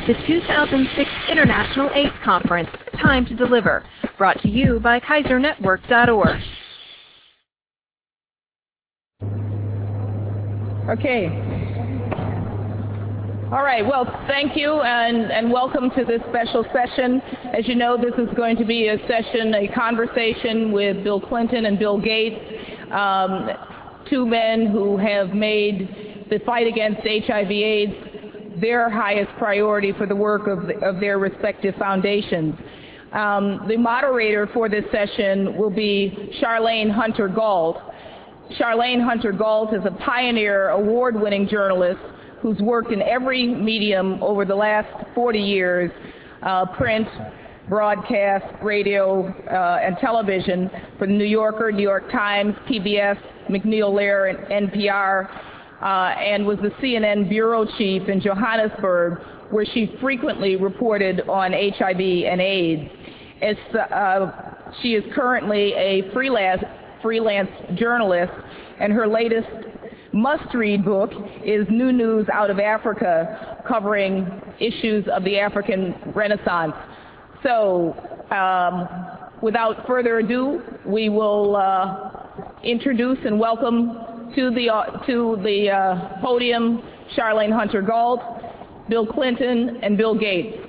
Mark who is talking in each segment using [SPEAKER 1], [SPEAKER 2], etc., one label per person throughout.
[SPEAKER 1] the 2006 International AIDS Conference, Time to Deliver, brought to you by KaiserNetwork.org.
[SPEAKER 2] Okay. All right, well, thank you and welcome to this special session. As you know, this is going to be a session, a conversation with Bill Clinton and Bill Gates, two men who have made the fight against HIV/AIDS their highest priority for the work of their respective foundations. The moderator for this session will be Charlayne Hunter-Gault. Charlayne Hunter-Gault is a pioneer, award-winning journalist who's worked in every medium over the last 40 years, print, broadcast, radio, and television for The New Yorker, New York Times, PBS, MacNeil/Lehrer, and NPR, and was the CNN bureau chief in Johannesburg, where she frequently reported on HIV and AIDS. She is currently a freelance journalist, and her latest must-read book is New News Out of Africa, covering issues of the African Renaissance. So, without further ado, we will introduce and welcome to the podium Charlayne Hunter-Gault, Bill Clinton, and Bill Gates.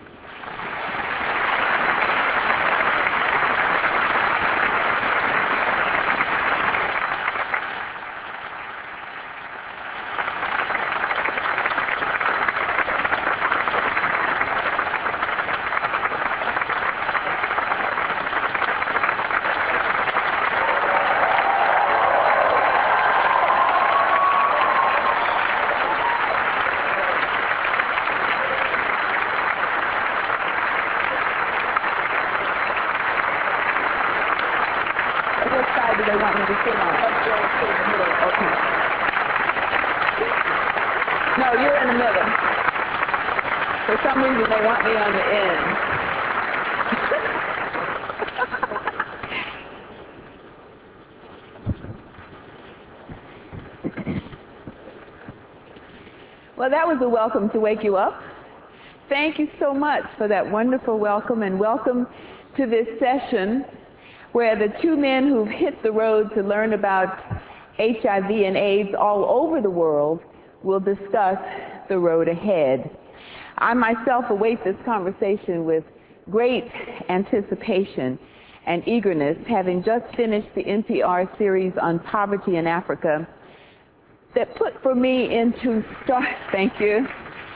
[SPEAKER 3] Well, that was a welcome to wake you up. Thank you so much for that wonderful welcome, and welcome to this session where the two men who've hit the road to learn about HIV and AIDS all over the world will discuss the road ahead. I myself await this conversation with great anticipation and eagerness, having just finished the NPR series on poverty in Africa that put for me into thank you.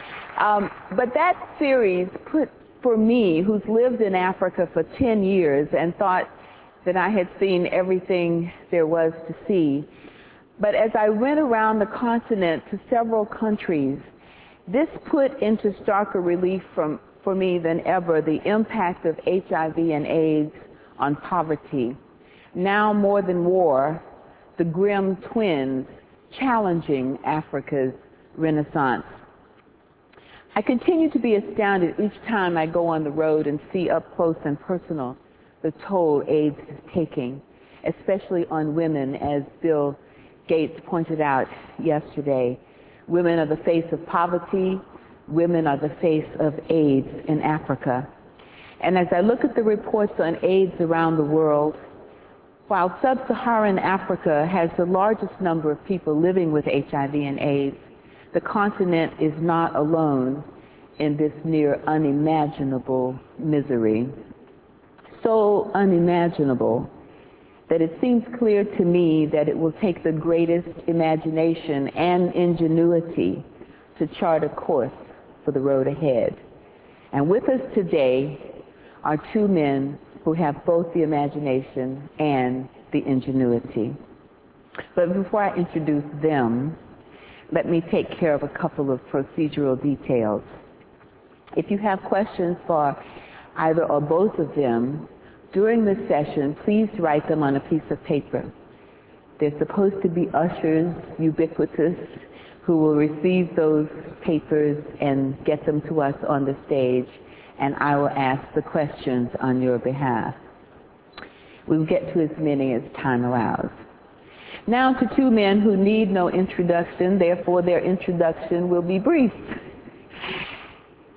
[SPEAKER 3] But that series put for me, who's lived in Africa for 10 years and thought that I had seen everything there was to see. But as I went around the continent to several countries, this put into starker relief for me than ever the impact of HIV and AIDS on poverty. Now more than war, the grim twins challenging Africa's renaissance. I continue to be astounded each time I go on the road and see up close and personal the toll AIDS is taking, especially on women, as Bill Gates pointed out yesterday. Women are the face of poverty. Women are the face of AIDS in Africa. And as I look at the reports on AIDS around the world, while sub-Saharan Africa has the largest number of people living with HIV and AIDS, the continent is not alone in this near unimaginable misery. So unimaginable that it seems clear to me that it will take the greatest imagination and ingenuity to chart a course for the road ahead. And with us today are two men who have both the imagination and the ingenuity. But before I introduce them, let me take care of a couple of procedural details. If you have questions for either or both of them during the session, please write them on a piece of paper. There's supposed to be ushers, ubiquitous, who will receive those papers and get them to us on the stage, and I will ask the questions on your behalf. We'll get to as many as time allows. Now to two men who need no introduction, therefore their introduction will be brief.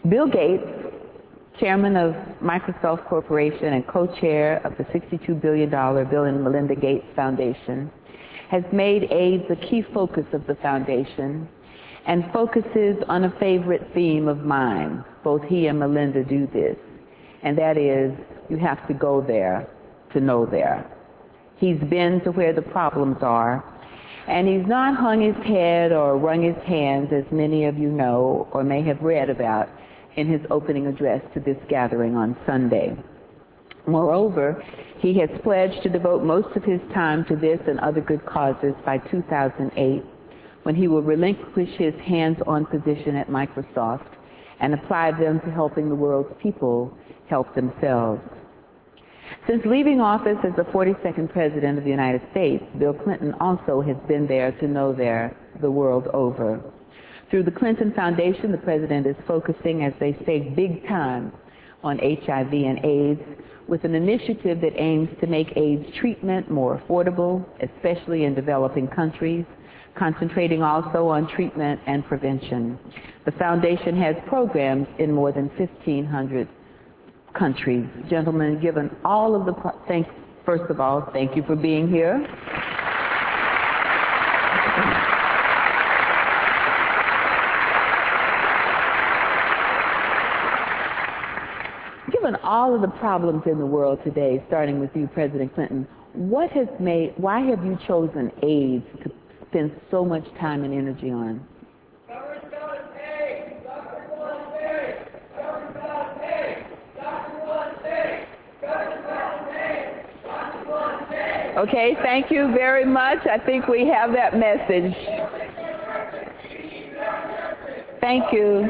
[SPEAKER 3] Bill Gates, chairman of Microsoft Corporation and co-chair of the $62 billion Bill and Melinda Gates Foundation, has made AIDS a key focus of the foundation and focuses on a favorite theme of mine. Both he and Melinda do this, and that is, you have to go there to know there. He's been to where the problems are, and he's not hung his head or wrung his hands, as many of you know or may have read about in his opening address to this gathering on Sunday. Moreover, he has pledged to devote most of his time to this and other good causes by 2008, when he will relinquish his hands-on position at Microsoft and apply them to helping the world's people help themselves. Since leaving office as the 42nd President of the United States, Bill Clinton also has been there to know there the world over. Through the Clinton Foundation, the President is focusing, as they say, big time on HIV and AIDS, with an initiative that aims to make AIDS treatment more affordable, especially in developing countries, concentrating also on treatment and prevention. The Foundation has programs in more than 1,500 countries. Gentlemen, given all of the first of all, thank you for being here. Given all of the problems in the world today, starting with you, President Clinton, why have you chosen AIDS to spend so much time and energy on? Okay, thank you very much. I think we have that message. Thank you.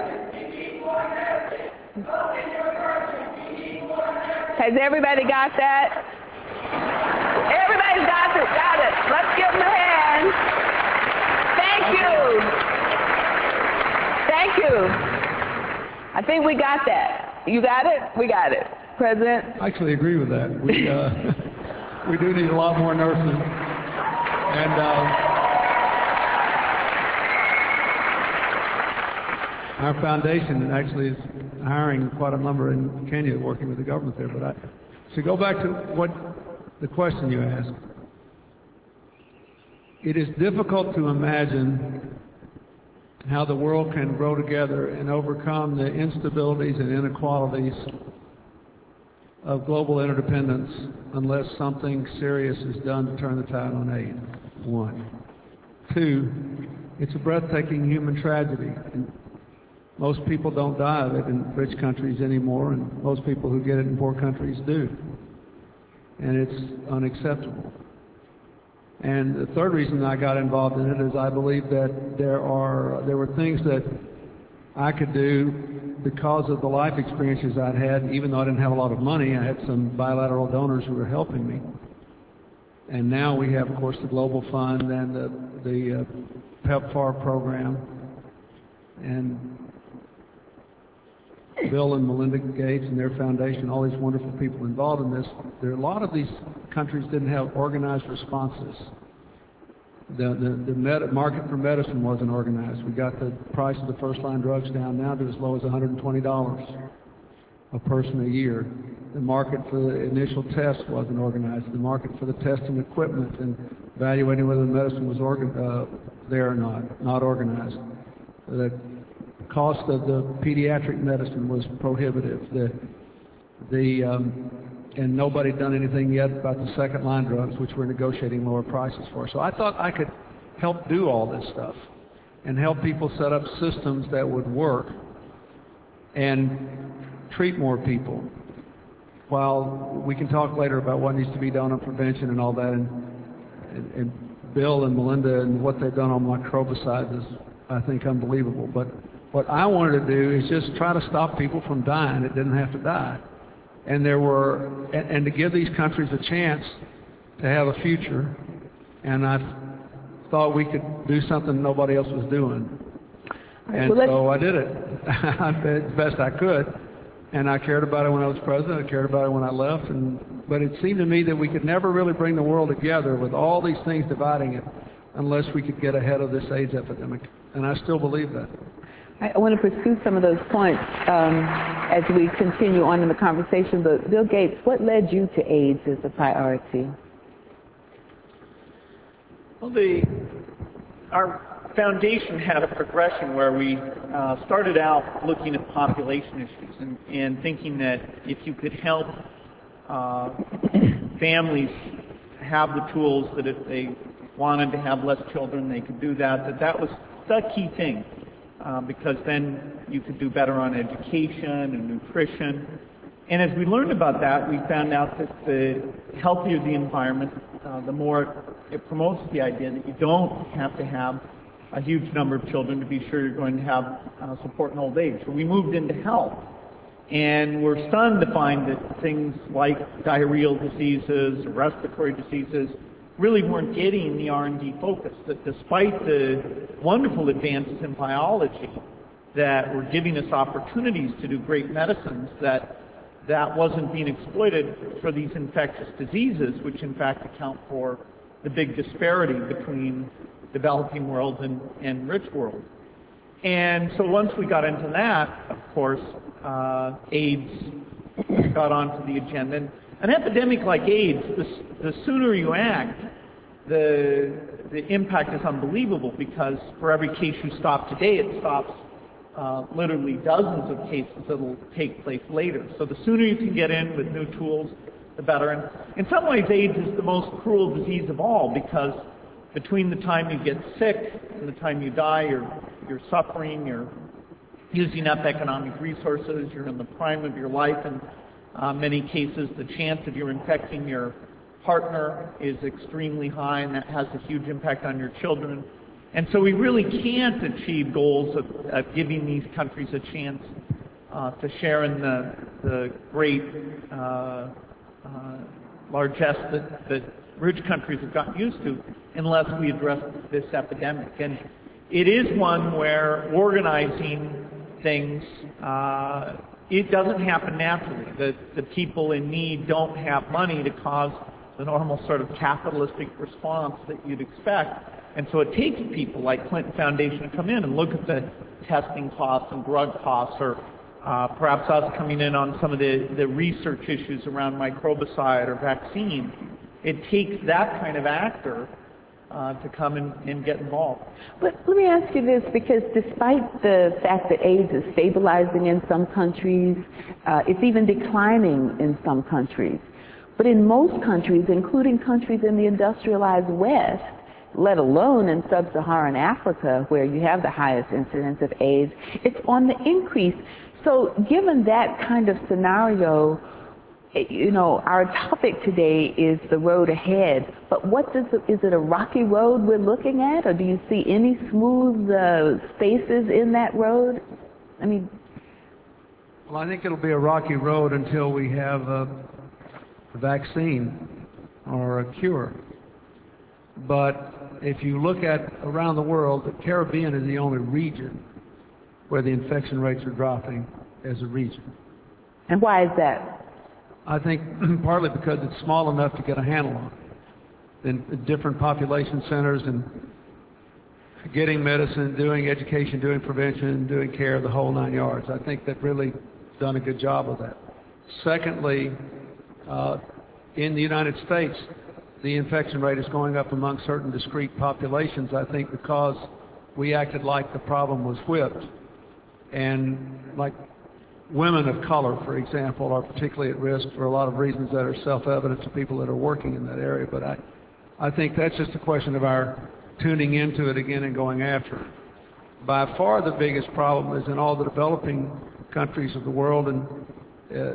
[SPEAKER 3] Has everybody got that? Everybody's got it. Got it. Let's give them a hand. Thank you. Thank you. I think we got that. You got it? We got it. President?
[SPEAKER 4] I actually agree with that. We do need a lot more nurses. And our foundation actually is hiring quite a number in Kenya, working with the government there. But to go back to what the question you asked, it is difficult to imagine how the world can grow together and overcome the instabilities and inequalities of global interdependence unless something serious is done to turn the tide on AIDS, one. Two, it's a breathtaking human tragedy. And most people don't die of it in rich countries anymore, and most people who get it in poor countries do. And it's unacceptable. And the third reason I got involved in it is I believe that there were things that I could do because of the life experiences I'd had. Even though I didn't have a lot of money, I had some bilateral donors who were helping me. And now we have, of course, the Global Fund and the PEPFAR program. And Bill and Melinda Gates and their foundation, all these wonderful people involved in this. A lot of these countries didn't have organized responses. The market for medicine wasn't organized. We got the price of the first-line drugs down now to as low as $120 a person a year. The market for the initial tests wasn't organized. The market for the testing equipment and evaluating whether the medicine was there or not organized. The cost of the pediatric medicine was prohibitive. And nobody had done anything yet about the second-line drugs, which we're negotiating lower prices for. So I thought I could help do all this stuff and help people set up systems that would work and treat more people. While we can talk later about what needs to be done on prevention and all that, and Bill and Melinda and what they've done on microbicides is, I think, unbelievable. But what I wanted to do is just try to stop people from dying that didn't have to die. And to give these countries a chance to have a future, and I thought we could do something nobody else was doing. And so I did it as best I could. And I cared about it when I was president, I cared about it when I left, but it seemed to me that we could never really bring the world together with all these things dividing it unless we could get ahead of this AIDS epidemic. And I still believe that.
[SPEAKER 3] I want to pursue some of those points as we continue on in the conversation. But Bill Gates, what led you to AIDS as a priority?
[SPEAKER 5] Well, our foundation had a progression where we started out looking at population issues and thinking that if you could help families have the tools, that if they wanted to have less children, they could do that, that was the key thing. Because then you could do better on education and nutrition. And as we learned about that, we found out that the healthier the environment, the more it promotes the idea that you don't have to have a huge number of children to be sure you're going to have support in old age. So we moved into health. And we're stunned to find that things like diarrheal diseases, respiratory diseases, really weren't getting the R&D focus, that despite the wonderful advances in biology that were giving us opportunities to do great medicines, that wasn't being exploited for these infectious diseases, which in fact account for the big disparity between developing world and rich world. And so once we got into that, of course, AIDS got onto the agenda. An epidemic like AIDS, the sooner you act, the impact is unbelievable, because for every case you stop today, it stops literally dozens of cases that will take place later. So the sooner you can get in with new tools, the better. And in some ways, AIDS is the most cruel disease of all, because between the time you get sick and the time you die, you're suffering, you're using up economic resources, you're in the prime of your life, and many cases, the chance of you infecting your partner is extremely high, and that has a huge impact on your children. And so we really can't achieve goals of giving these countries a chance to share in the great largesse that rich countries have gotten used to unless we address this epidemic. And it is one where organizing things, it doesn't happen naturally. The people in need don't have money to cause the normal sort of capitalistic response that you'd expect. And so it takes people like Clinton Foundation to come in and look at the testing costs and drug costs, or perhaps us coming in on some of the research issues around microbicide or vaccine. It takes that kind of actor to come and get involved.
[SPEAKER 3] But let me ask you this, because despite the fact that AIDS is stabilizing in some countries, it's even declining in some countries. But in most countries, including countries in the industrialized West, let alone in sub-Saharan Africa, where you have the highest incidence of AIDS, it's on the increase. So given that kind of scenario, you know, our topic today is the road ahead. But is it a rocky road we're looking at, or do you see any smooth spaces in that road? I mean,
[SPEAKER 4] well, I think it'll be a rocky road until we have a vaccine or a cure. But if you look at around the world, the Caribbean is the only region where the infection rates are dropping as a region.
[SPEAKER 3] And why is that?
[SPEAKER 4] I think partly because it's small enough to get a handle on it. In different population centers and getting medicine, doing education, doing prevention, doing care, the whole 9 yards. I think they've really done a good job of that. Secondly, in the United States, the infection rate is going up among certain discrete populations, I think because we acted like the problem was whipped. And like women of color, for example, are particularly at risk for a lot of reasons that are self-evident to people that are working in that area. But I think that's just a question of our tuning into it again and going after it. By far the biggest problem is in all the developing countries of the world, and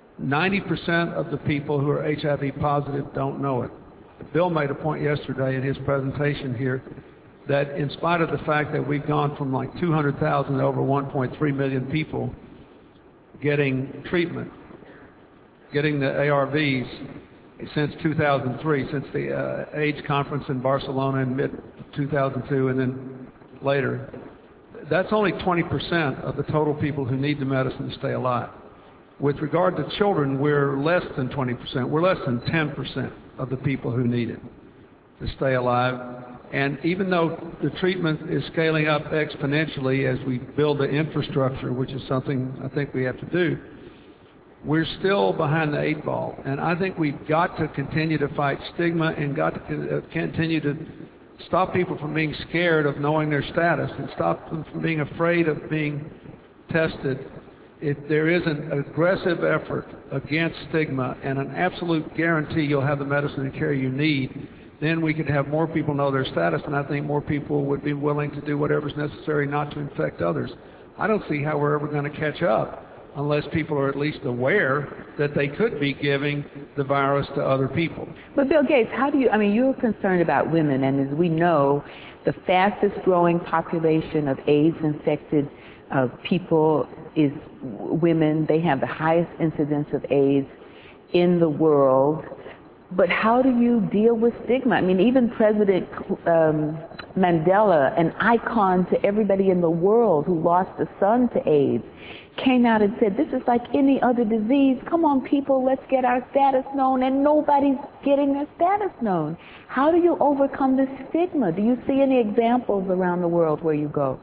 [SPEAKER 4] 90% of the people who are HIV positive don't know it. Bill made a point yesterday in his presentation here that in spite of the fact that we've gone from like 200,000 to over 1.3 million people getting treatment, getting the ARVs since 2003, since the AIDS conference in Barcelona in mid-2002 and then later, that's only 20% of the total people who need the medicine to stay alive. With regard to children, we're less than 20%. We're less than 10% of the people who need it to stay alive. And even though the treatment is scaling up exponentially as we build the infrastructure, which is something I think we have to do, we're still behind the 8 ball. And I think we've got to continue to fight stigma and got to continue to stop people from being scared of knowing their status and stop them from being afraid of being tested. If there is an aggressive effort against stigma and an absolute guarantee you'll have the medicine and care you need, then we could have more people know their status, and I think more people would be willing to do whatever's necessary not to infect others. I don't see how we're ever going to catch up unless people are at least aware that they could be giving the virus to other people.
[SPEAKER 3] But Bill Gates, you're concerned about women, and as we know, the fastest growing population of AIDS-infected people is women. They have the highest incidence of AIDS in the world. But how do you deal with stigma? I mean, even President Mandela, an icon to everybody in the world who lost a son to AIDS, came out and said, this is like any other disease. Come on, people, let's get our status known. And nobody's getting their status known. How do you overcome this stigma? Do you see any examples around the world where you go?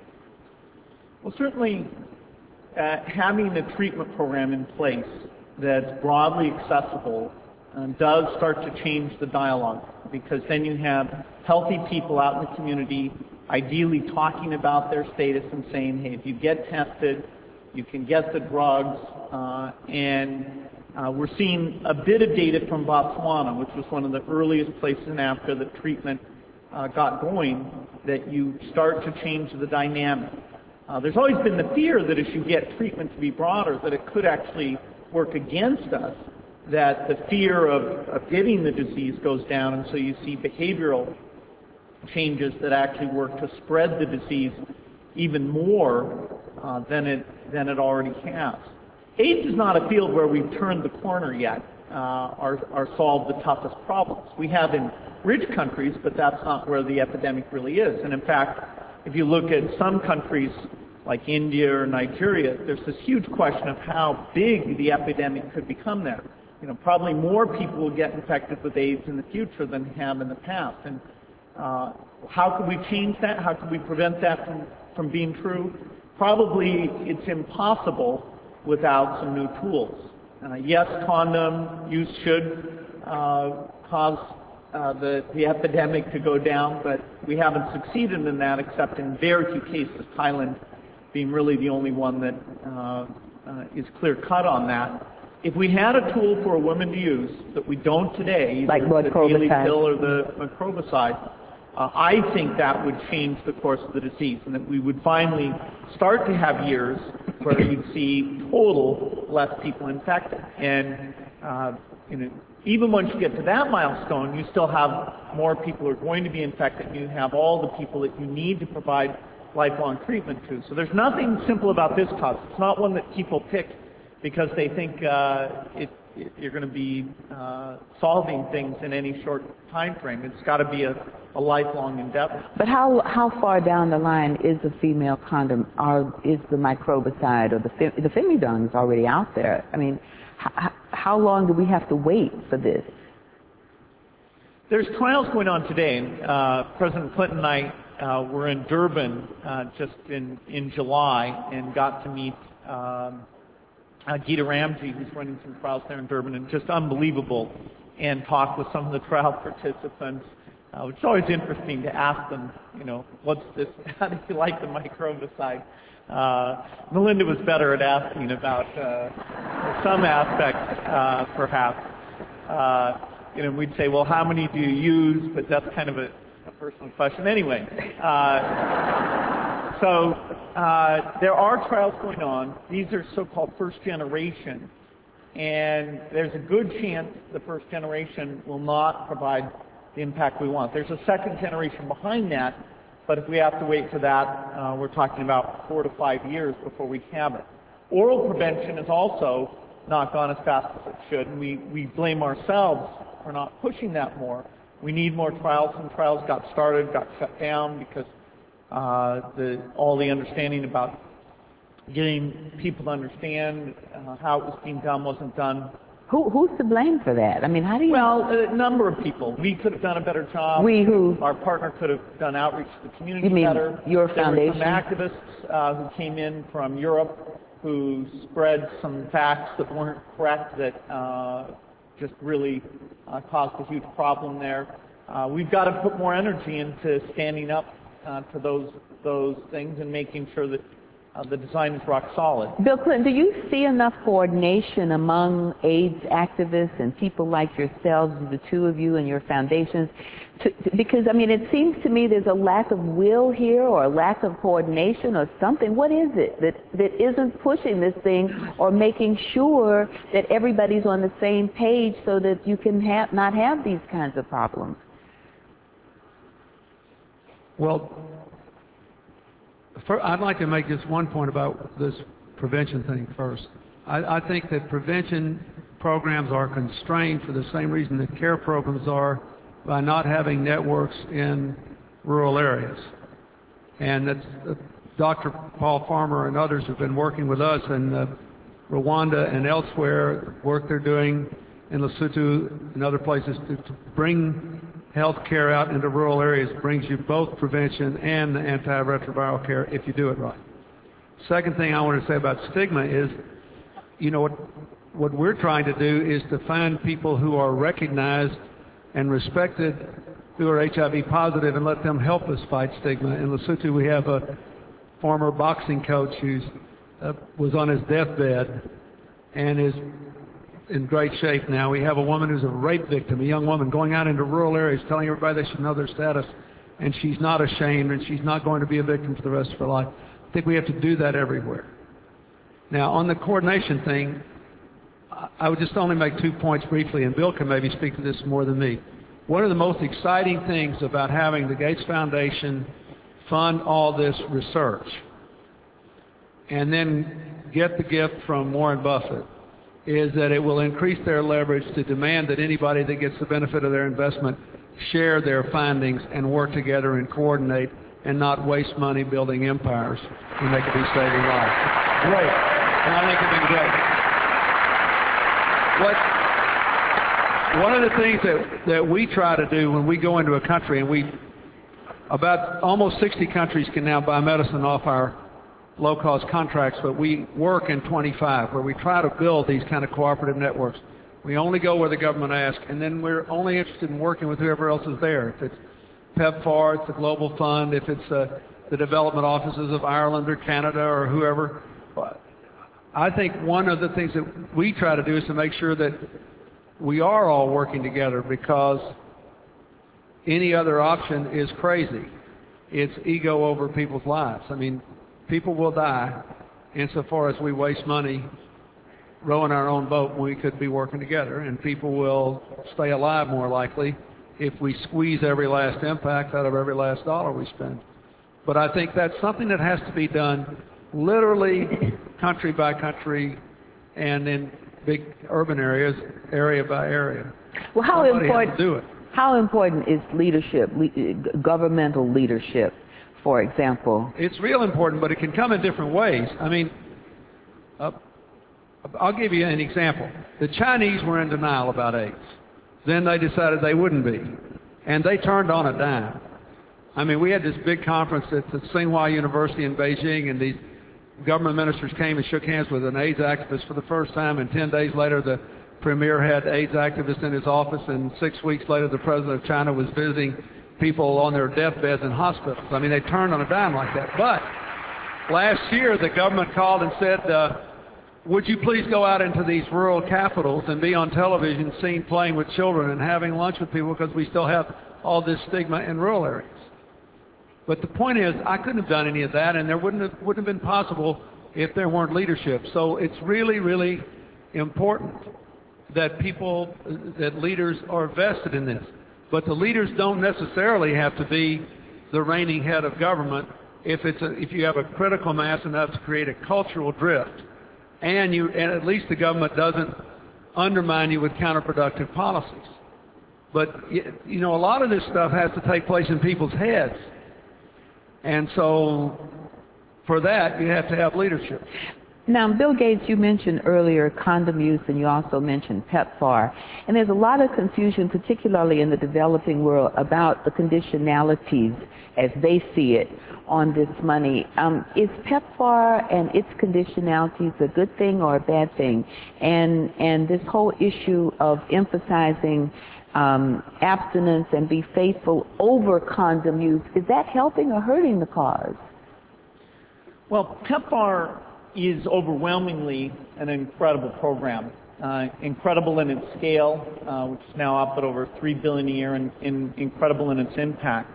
[SPEAKER 5] Well, certainly having a treatment program in place that's broadly accessible does start to change the dialogue, because then you have healthy people out in the community ideally talking about their status and saying, hey, if you get tested, you can get the drugs, and we're seeing a bit of data from Botswana, which was one of the earliest places in Africa that treatment got going, that you start to change the dynamic. There's always been the fear that as you get treatment to be broader, that it could actually work against us, that the fear of getting the disease goes down, and so you see behavioral changes that actually work to spread the disease even more than it already has. AIDS is not a field where we've turned the corner yet or solved the toughest problems. We have in rich countries, but that's not where the epidemic really is. And in fact, if you look at some countries like India or Nigeria, there's this huge question of how big the epidemic could become there. Probably more people will get infected with AIDS in the future than have in the past. And how can we change that? How can we prevent that from being true? Probably it's impossible without some new tools. Yes, condom use should cause the epidemic to go down, but we haven't succeeded in that except in very few cases, Thailand being really the only one that is clear-cut on that. If we had a tool for a woman to use that we don't today,
[SPEAKER 3] like
[SPEAKER 5] the daily pill or the microbicide, I think that would change the course of the disease, and that we would finally start to have years where you'd see total less people infected. And even once you get to that milestone, you still have more people who are going to be infected, and you have all the people that you need to provide lifelong treatment to. So there's nothing simple about this cause. It's not one that people pick because they think you're going to be solving things in any short time frame. It's got to be a lifelong endeavor.
[SPEAKER 3] But how far down the line is the female condom, or is the microbicide, or the Femidone is already out there? I mean, how long do we have to wait for this?
[SPEAKER 5] There's trials going on today. President Clinton and I were in Durban just in July and got to meet Geeta Ramji, who's running some trials there in Durban, and just unbelievable, and talk with some of the trial participants. It's always interesting to ask them, what's this, how do you like the microbicide? Melinda was better at asking about some aspects, perhaps. We'd say, well, how many do you use? But that's kind of a personal question. Anyway, so there are trials going on. These are so-called first generation, and there's a good chance the first generation will not provide the impact we want. There's a second generation behind that, but if we have to wait for that, we're talking about 4 to 5 years before we have it. Oral prevention has also not gone as fast as it should, and we blame ourselves for not pushing that more. We need more trials. Some trials got started, got shut down because all the understanding about getting people to understand how it was being done wasn't done
[SPEAKER 3] Who's to blame for that? I mean, how do you...
[SPEAKER 5] Well, a number of people. We could have done a better job.
[SPEAKER 3] We who?
[SPEAKER 5] Our partner could have done outreach to the community
[SPEAKER 3] You mean
[SPEAKER 5] better.
[SPEAKER 3] your foundation?
[SPEAKER 5] There were some activists who came in from Europe who spread some facts that weren't correct that just really caused a huge problem there. We've got to put more energy into standing up to those things and making sure that the design is rock solid.
[SPEAKER 3] Bill Clinton, do you see enough coordination among AIDS activists and people like yourselves, the two of you and your foundations? Because, I mean, it seems to me there's a lack of will here or a lack of coordination or something. What is it that isn't pushing this thing or making sure that everybody's on the same page so that you can not have these kinds of problems?
[SPEAKER 4] Well, I'd like to make just one point about this prevention thing first. I think that prevention programs are constrained for the same reason that care programs are, by not having networks in rural areas. And that's Dr. Paul Farmer and others have been working with us in Rwanda and elsewhere, work they're doing in Lesotho and other places to bring health care out into rural areas. Brings you both prevention and antiretroviral care if you do it right. Second thing I want to say about stigma is, you know, what we're trying to do is to find people who are recognized and respected who are HIV positive and let them help us fight stigma. In Lesotho we have a former boxing coach who was on his deathbed and is in great shape now. We have a woman who's a rape victim, a young woman, going out into rural areas telling everybody they should know their status, and she's not ashamed and she's not going to be a victim for the rest of her life. I think we have to do that everywhere. Now, on the coordination thing, I would just only make 2 points briefly, and Bill can maybe speak to this more than me. One of the most exciting things about having the Gates Foundation fund all this research and then get the gift from Warren Buffett is that it will increase their leverage to demand that anybody that gets the benefit of their investment share their findings and work together and coordinate and not waste money building empires when they could be saving lives. Great. And I think it'd be great. One of the things that we try to do when we go into a country, and about almost 60 countries can now buy medicine off our low-cost contracts, but we work in 25 where we try to build these kind of cooperative networks. We only go where the government asks, and then we're only interested in working with whoever else is there. If it's PEPFAR, it's the Global Fund, if it's the development offices of Ireland or Canada or whoever. I think one of the things that we try to do is to make sure that we are all working together, because any other option is crazy. It's ego over people's lives. I mean, people will die insofar as we waste money rowing our own boat when we could be working together, and people will stay alive more likely if we squeeze every last impact out of every last dollar we spend. But I think that's something that has to be done literally country by country and in big urban areas, area by area.
[SPEAKER 3] Well, how
[SPEAKER 4] Somebody
[SPEAKER 3] important,
[SPEAKER 4] has to do it.
[SPEAKER 3] How important is leadership, governmental leadership, for example?
[SPEAKER 4] It's real important, but it can come in different ways. I mean, I'll give you an example. The Chinese were in denial about AIDS. Then they decided they wouldn't be, and they turned on a dime. I mean, we had this big conference at the Tsinghua University in Beijing, and these government ministers came and shook hands with an AIDS activist for the first time, and 10 days later the premier had AIDS activists in his office, and 6 weeks later the president of China was visiting people on their deathbeds in hospitals. I mean, they turned on a dime like that. But last year the government called and said, would you please go out into these rural capitals and be on television seen playing with children and having lunch with people, because we still have all this stigma in rural areas. But the point is, I couldn't have done any of that, and there wouldn't have been possible if there weren't leadership. So it's really, really important that that leaders are vested in this. But the leaders don't necessarily have to be the reigning head of government if you have a critical mass enough to create a cultural drift, and at least the government doesn't undermine you with counterproductive policies. But you know, a lot of this stuff has to take place in people's heads. And so for that, you have to have leadership.
[SPEAKER 3] Now, Bill Gates, you mentioned earlier condom use, and you also mentioned PEPFAR. And there's a lot of confusion, particularly in the developing world, about the conditionalities, as they see it, on this money. Is PEPFAR and its conditionalities a good thing or a bad thing? And this whole issue of emphasizing abstinence and be faithful over condom use, is that helping or hurting the cause?
[SPEAKER 5] Well, PEPFAR is overwhelmingly an incredible program, incredible in its scale, which is now up at over $3 billion a year, and incredible in its impact.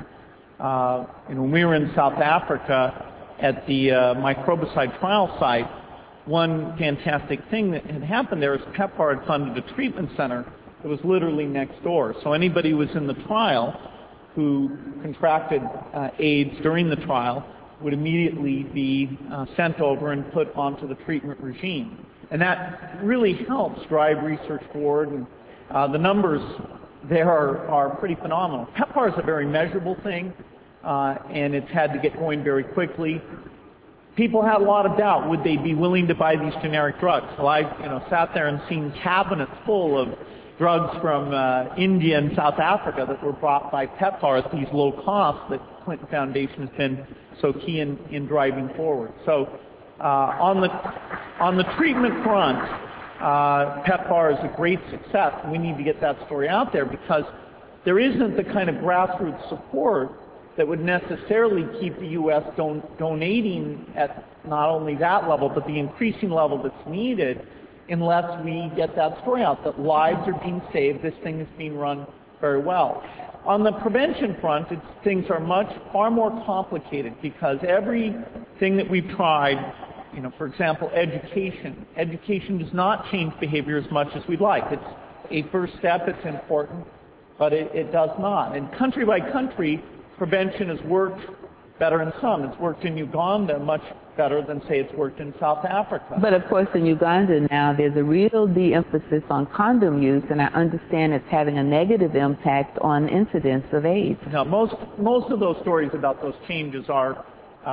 [SPEAKER 5] When we were in South Africa at the microbicide trial site, one fantastic thing that had happened there is PEPFAR had funded a treatment center that was literally next door. So anybody who was in the trial who contracted AIDS during the trial would immediately be sent over and put onto the treatment regime. And that really helps drive research forward, and the numbers there are pretty phenomenal. PEPFAR is a very measurable thing, and it's had to get going very quickly. People had a lot of doubt. Would they be willing to buy these generic drugs? Well, I sat there and seen cabinets full of drugs from India and South Africa that were brought by PEPFAR at these low costs that Clinton Foundation has been so key in driving forward. So on the treatment front, PEPFAR is a great success. We need to get that story out there because there isn't the kind of grassroots support that would necessarily keep the U.S. donating at not only that level, but the increasing level that's needed unless we get that story out, that lives are being saved, this thing is being run very well. On the prevention front, things are far more complicated because everything that we've tried, for example, education does not change behavior as much as we'd like. It's a first step, it's important, but it does not. And country by country, prevention has worked better in some. It's worked in Uganda much better than, say, it's worked in South Africa.
[SPEAKER 3] But, of course, in Uganda now there's a real de-emphasis on condom use, and I understand it's having a negative impact on incidence of AIDS.
[SPEAKER 5] Now, most of those stories about those changes are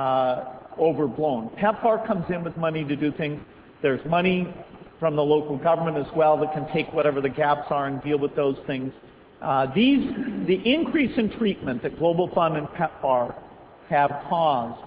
[SPEAKER 5] overblown. PEPFAR comes in with money to do things. There's money from the local government as well that can take whatever the gaps are and deal with those things. The increase in treatment that Global Fund and PEPFAR have caused,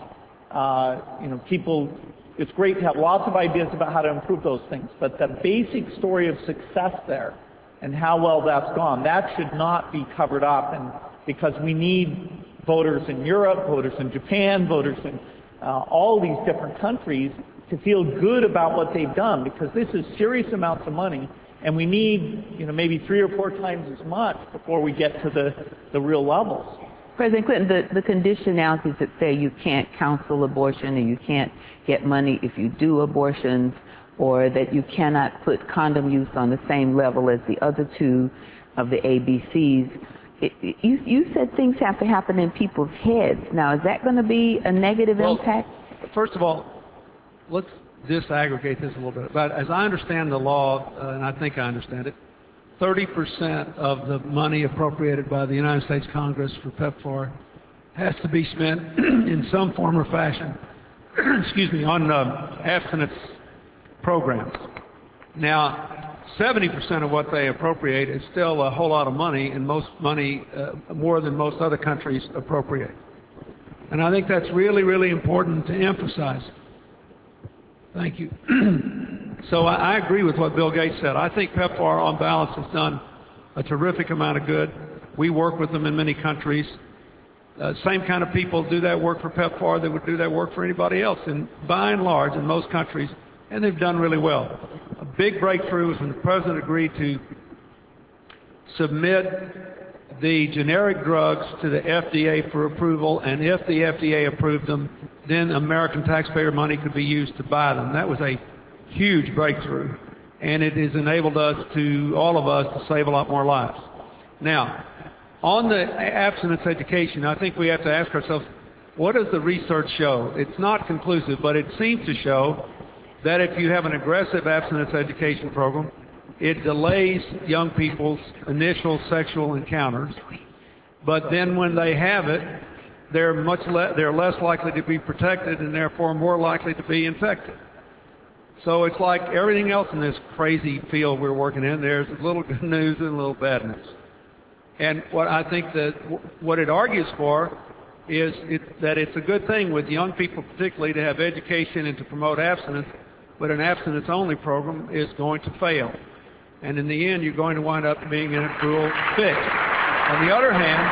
[SPEAKER 5] it's great to have lots of ideas about how to improve those things, but the basic story of success there and how well that's gone, that should not be covered up, and because we need voters in Europe, voters in Japan, voters in all these different countries to feel good about what they've done, because this is serious amounts of money, and we need maybe 3 or 4 times as much before we get to the real levels.
[SPEAKER 3] President Clinton, the conditionalities that say you can't counsel abortion and you can't get money if you do abortions, or that you cannot put condom use on the same level as the other two of the ABCs, you said things have to happen in people's heads. Now, is that going to be a negative impact?
[SPEAKER 4] First of all, let's disaggregate this a little bit. But as I understand the law, and I think I understand it, 30% of the money appropriated by the United States Congress for PEPFAR has to be spent in some form or fashion, on abstinence programs. Now, 70% of what they appropriate is still a whole lot of money, and more than most other countries appropriate. And I think that's really, really important to emphasize. Thank you. So I agree with what Bill Gates said. I think PEPFAR, on balance, has done a terrific amount of good. We work with them in many countries. Same kind of people do that work for PEPFAR that would do that work for anybody else, and by and large, in most countries, and they've done really well. A big breakthrough was when the President agreed to submit the generic drugs to the FDA for approval, and if the FDA approved them, then American taxpayer money could be used to buy them. That was a huge breakthrough, and it has enabled all of us to save a lot more lives. Now, on the abstinence education, I think we have to ask ourselves, what does the research show? It's not conclusive, but it seems to show that if you have an aggressive abstinence education program, it delays young people's initial sexual encounters, but then when they have it, they're less likely to be protected and therefore more likely to be infected. So it's like everything else in this crazy field we're working in. There's a little good news and a little bad news. And what I think that what it argues for is that it's a good thing with young people particularly to have education and to promote abstinence, but an abstinence-only program is going to fail. And in the end, you're going to wind up being in a cruel fix. On the other hand,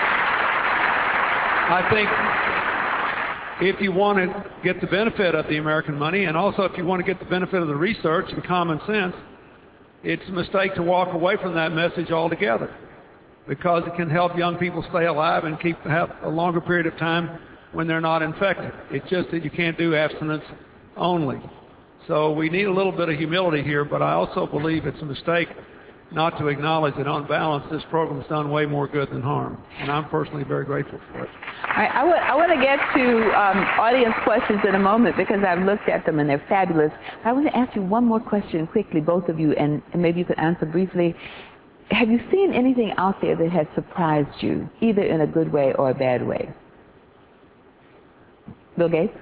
[SPEAKER 4] I think if you want to get the benefit of the American money, and also if you want to get the benefit of the research and common sense, it's a mistake to walk away from that message altogether, because it can help young people stay alive and have a longer period of time when they're not infected. It's just that you can't do abstinence only. So we need a little bit of humility here, but I also believe it's a mistake not to acknowledge that on balance this program's done way more good than harm. And I'm personally very grateful for it.
[SPEAKER 3] All right, I want to get to audience questions in a moment because I've looked at them and they're fabulous. I want to ask you one more question quickly, both of you, and maybe you could answer briefly. Have you seen anything out there that has surprised you, either in a good way or a bad way? Bill Gates?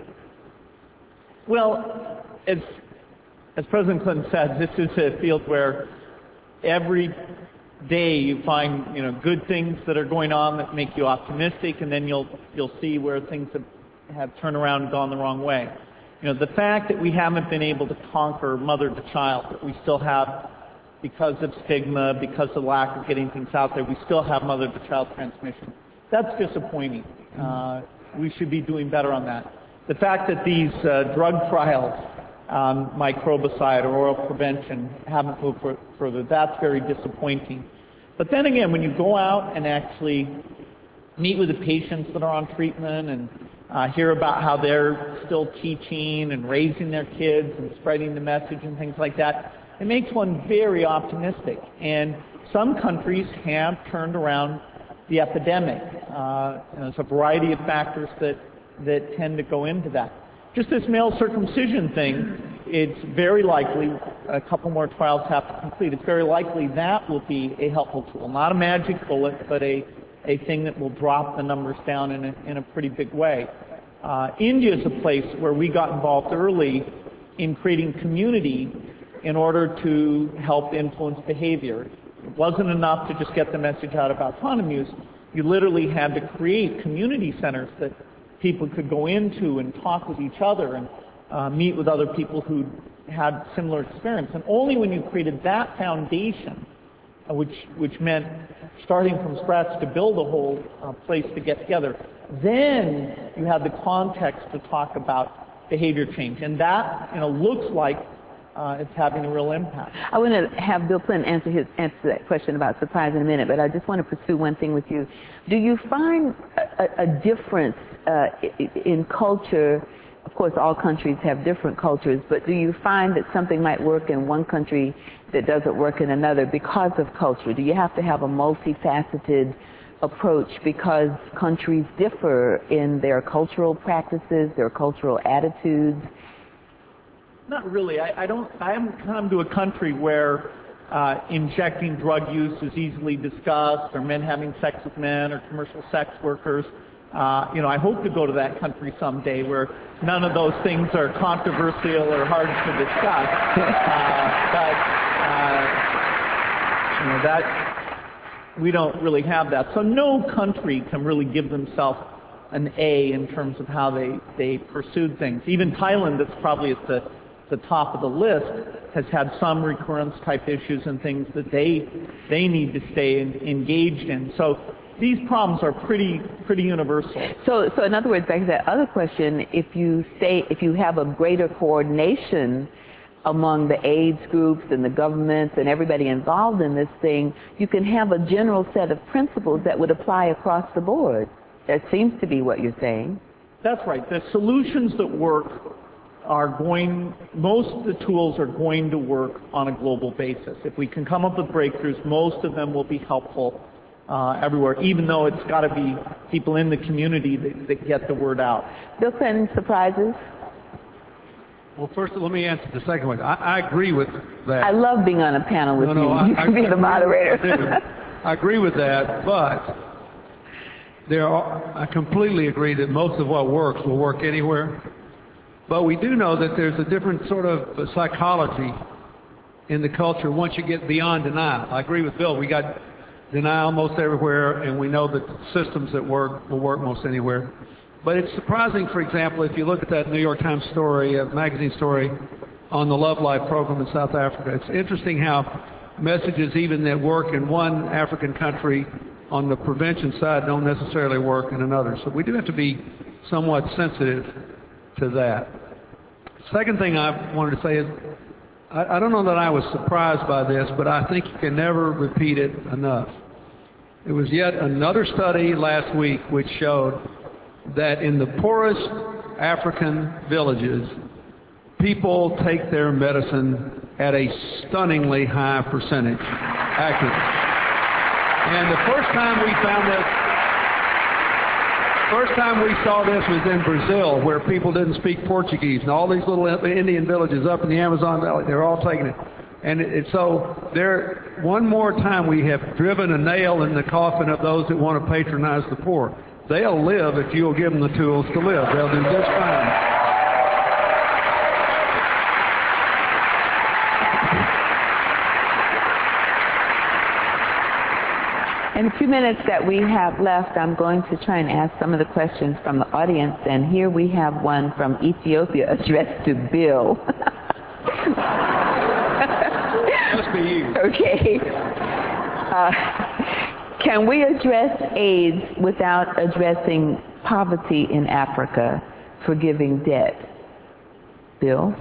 [SPEAKER 5] Well, as President Clinton said, this is a field where every day you find good things that are going on that make you optimistic, and then you'll see where things have turned around and gone the wrong way. The fact that we haven't been able to conquer mother to child, that we still have, because of stigma, because of lack of getting things out there, we still have mother to child transmission. That's disappointing. We should be doing better on that. The fact that these drug trials on microbicide or oral prevention haven't moved further, that's very disappointing. But then again, when you go out and actually meet with the patients that are on treatment and hear about how they're still teaching and raising their kids and spreading the message and things like that, it makes one very optimistic. And some countries have turned around the epidemic. There's a variety of factors that tend to go into that. Just this male circumcision thing, it's very likely, a couple more trials have to complete, it's very likely that will be a helpful tool. Not a magic bullet, but a thing that will drop the numbers down in a pretty big way. India is a place where we got involved early in creating community in order to help influence behavior. It wasn't enough to just get the message out about condom use. You literally had to create community centers that people could go into and talk with each other and meet with other people who had similar experience. And only when you created that foundation, which meant starting from scratch to build a whole place to get together, then you had the context to talk about behavior change. And that looks like it's having a real impact. I
[SPEAKER 3] want to have Bill Clinton answer that question about surprise in a minute, but I just want to pursue one thing with you. Do you find a difference in culture? Of course, all countries have different cultures, but do you find that something might work in one country that doesn't work in another because of culture? Do you have to have a multifaceted approach because countries differ in their cultural practices, their cultural attitudes?
[SPEAKER 5] Not really. I haven't come to a country where injecting drug use is easily discussed, or men having sex with men, or commercial sex workers. I hope to go to that country someday where none of those things are controversial or hard to discuss. That we don't really have that. So no country can really give themselves an A in terms of how they pursued things. Even Thailand, that's probably at the top of the list, has had some recurrence type issues and things that they need to stay engaged in. So these problems are pretty universal.
[SPEAKER 3] So in other words, back to that other question, if you have a greater coordination among the AIDS groups and the governments and everybody involved in this thing, you can have a general set of principles that would apply across the board. That seems to be what you're saying.
[SPEAKER 5] That's right. The solutions that work most of the tools are going to work on a global basis. If we can come up with breakthroughs, most of them will be helpful everywhere, even though it's got to be people in the community that get the word out.
[SPEAKER 3] Bill Clinton, surprises?
[SPEAKER 4] Well, first, let me answer the second one. I agree with that.
[SPEAKER 3] I love being on a panel with you. You can be the moderator.
[SPEAKER 4] I agree with that, but I completely agree that most of what works will work anywhere. But we do know that there's a different sort of psychology in the culture once you get beyond denial. I agree with Bill. We got denial most everywhere, and we know that the systems that work will work most anywhere. But it's surprising, for example, if you look at that New York Times story, magazine story on the Love Life program in South Africa. It's interesting how messages even that work in one African country on the prevention side don't necessarily work in another. So we do have to be somewhat sensitive to that. Second thing I wanted to say is, I don't know that I was surprised by this, but I think you can never repeat it enough. It was yet another study last week which showed that in the poorest African villages, people take their medicine at a stunningly high percentage accurate. And the first time we found this, first time we saw this was in Brazil, where people didn't speak Portuguese, and all these little Indian villages up in the Amazon Valley, they're all taking it. And so there, one more time we have driven a nail in the coffin of those that want to patronize the poor. They'll live if you'll give them the tools to live. They'll do just fine.
[SPEAKER 3] In the few minutes that we have left, I'm going to try and ask some of the questions from the audience. And here we have one from Ethiopia addressed to Bill.
[SPEAKER 4] Must be you.
[SPEAKER 3] Okay. Can we address AIDS without addressing poverty in Africa, forgiving debt? Bill?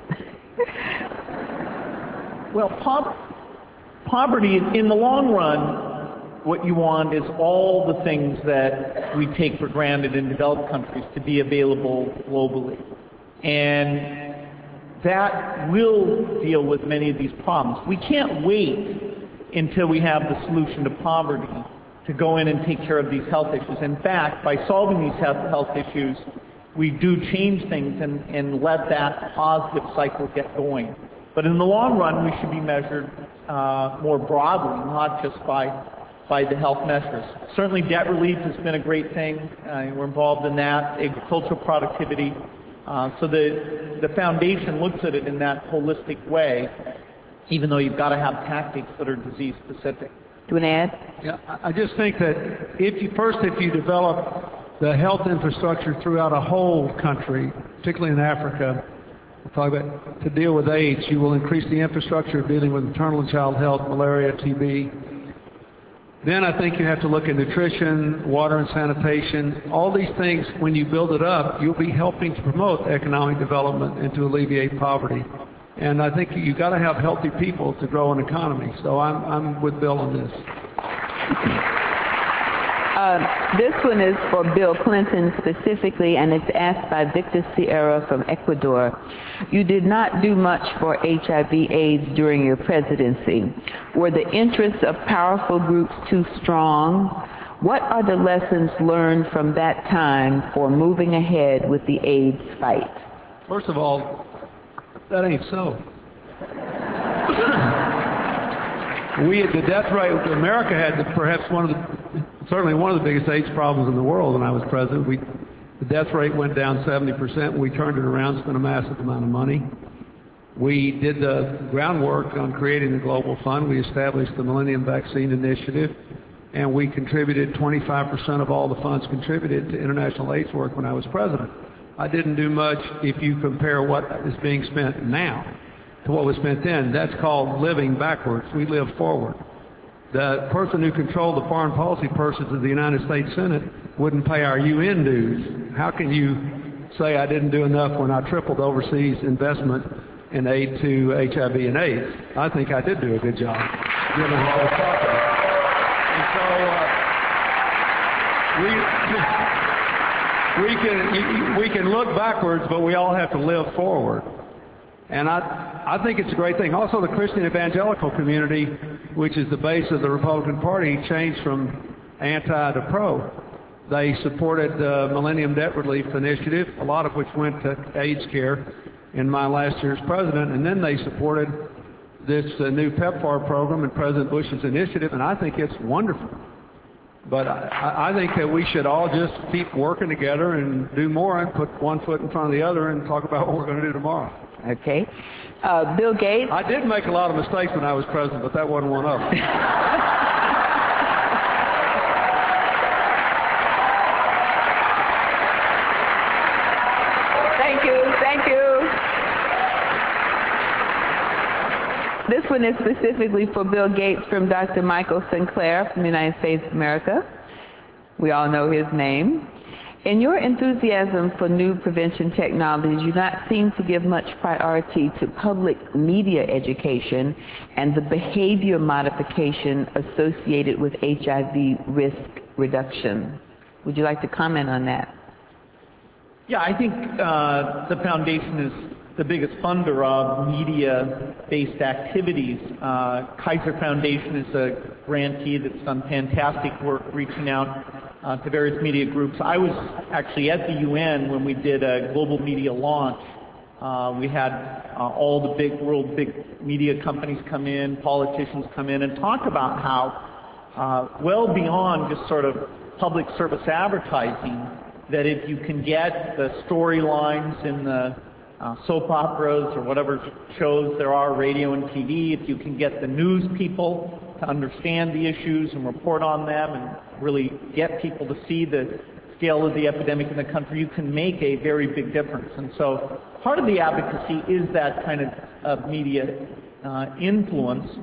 [SPEAKER 5] Well, poverty, in the long run, what you want is all the things that we take for granted in developed countries to be available globally. And that will deal with many of these problems. We can't wait until we have the solution to poverty to go in and take care of these health issues. In fact, by solving these health issues, we do change things and let that positive cycle get going. But in the long run, we should be measured more broadly, not just by the health measures. Certainly debt relief has been a great thing. We're involved in that, agricultural productivity. So the foundation looks at it in that holistic way, even though you've got to have tactics that are disease specific.
[SPEAKER 3] Do you want to add?
[SPEAKER 4] Yeah, I just think that if you develop the health infrastructure throughout a whole country, particularly in Africa, we'll talk about to deal with AIDS, you will increase the infrastructure of dealing with maternal and child health, malaria, TB. Then I think you have to look at nutrition, water and sanitation. All these things, when you build it up, you'll be helping to promote economic development and to alleviate poverty. And I think you've got to have healthy people to grow an economy. So I'm with Bill on this.
[SPEAKER 3] This one is for Bill Clinton specifically, and it's asked by Victor Sierra from Ecuador. You did not do much for HIV/AIDS during your presidency. Were the interests of powerful groups too strong? What are the lessons learned from that time for moving ahead with the AIDS fight?
[SPEAKER 4] First of all, that ain't so. The death rate, America had perhaps certainly one of the biggest AIDS problems in the world when I was president. The death rate went down 70%. We turned it around, spent a massive amount of money. We did the groundwork on creating the Global Fund. We established the Millennium Vaccine Initiative, and we contributed 25% of all the funds contributed to international AIDS work when I was president. I didn't do much if you compare what is being spent now to what was spent then. That's called living backwards. We live forward. The person who controlled the foreign policy purses of the United States Senate wouldn't pay our UN dues. How can you say I didn't do enough when I tripled overseas investment in aid to HIV and AIDS? I think I did do a good job, given what I was talking about. And so we can look backwards, but we all have to live forward. And I think it's a great thing. Also, the Christian evangelical community, which is the base of the Republican Party, changed from anti to pro. They supported the Millennium Debt Relief Initiative, a lot of which went to AIDS care in my last year as president. And then they supported this new PEPFAR program and President Bush's initiative, and I think it's wonderful. But I think that we should all just keep working together and do more and put one foot in front of the other and talk about what we're going to do tomorrow.
[SPEAKER 3] Okay. Bill Gates.
[SPEAKER 4] I did make a lot of mistakes when I was president, but that wasn't one of them.
[SPEAKER 3] Thank you. This one is specifically for Bill Gates from Dr. Michael Sinclair from the United States of America. We all know his name. In your enthusiasm for new prevention technologies, you do not seem to give much priority to public media education and the behavior modification associated with HIV risk reduction. Would you like to comment on that?
[SPEAKER 5] Yeah, I think the foundation is the biggest funder of media-based activities. Kaiser Foundation is a grantee that's done fantastic work reaching out to various media groups. I was actually at the UN when we did a global media launch. We had all the big media companies come in, politicians come in, and talk about how well beyond just sort of public service advertising, that if you can get the storylines in the soap operas or whatever shows there are, radio and TV, if you can get the news people to understand the issues and report on them and really get people to see the scale of the epidemic in the country, you can make a very big difference. And so part of the advocacy is that kind of media influence.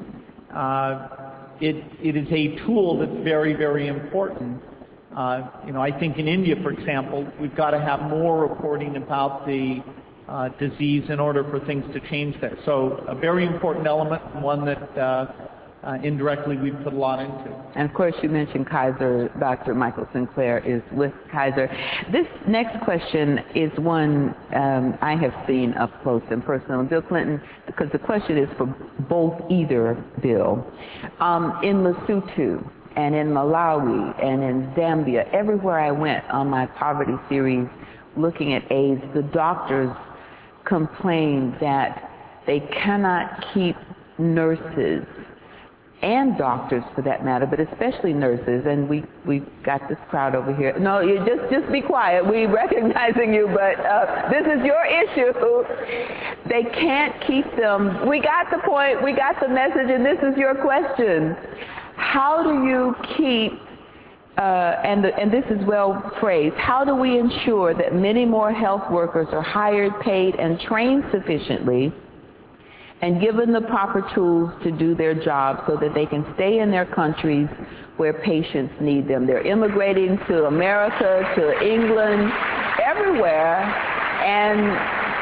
[SPEAKER 5] It is a tool that's very, very important. I think in India, for example, we've got to have more reporting about the disease in order for things to change there. So a very important element, one that indirectly we've put a lot into.
[SPEAKER 3] And of course you mentioned Kaiser. Dr. Michael Sinclair is with Kaiser. This next question is one I have seen up close and personal. Bill Clinton, because the question is for either Bill. In Lesotho and in Malawi and in Zambia, everywhere I went on my poverty series looking at AIDS, the doctors complained that they cannot keep nurses and doctors for that matter, but especially nurses, and we've got this crowd over here. No, you just be quiet. We're recognizing you, but this is your issue. They can't keep them. We got the point, we got the message, and this is your question. How do you keep, and this is well phrased, how do we ensure that many more health workers are hired, paid, and trained sufficiently and given the proper tools to do their job so that they can stay in their countries where patients need them? They're immigrating to America, to England, everywhere, and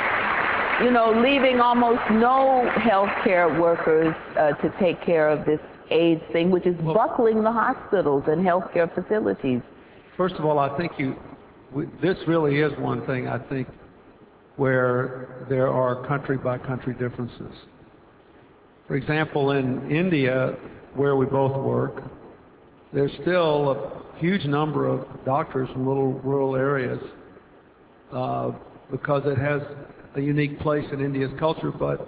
[SPEAKER 3] leaving almost no healthcare workers to take care of this AIDS thing, which is buckling the hospitals and healthcare facilities.
[SPEAKER 4] First of all, I think this really is one thing, I think, where there are country-by-country differences. For example, in India, where we both work, there's still a huge number of doctors in little rural areas because it has a unique place in India's culture, but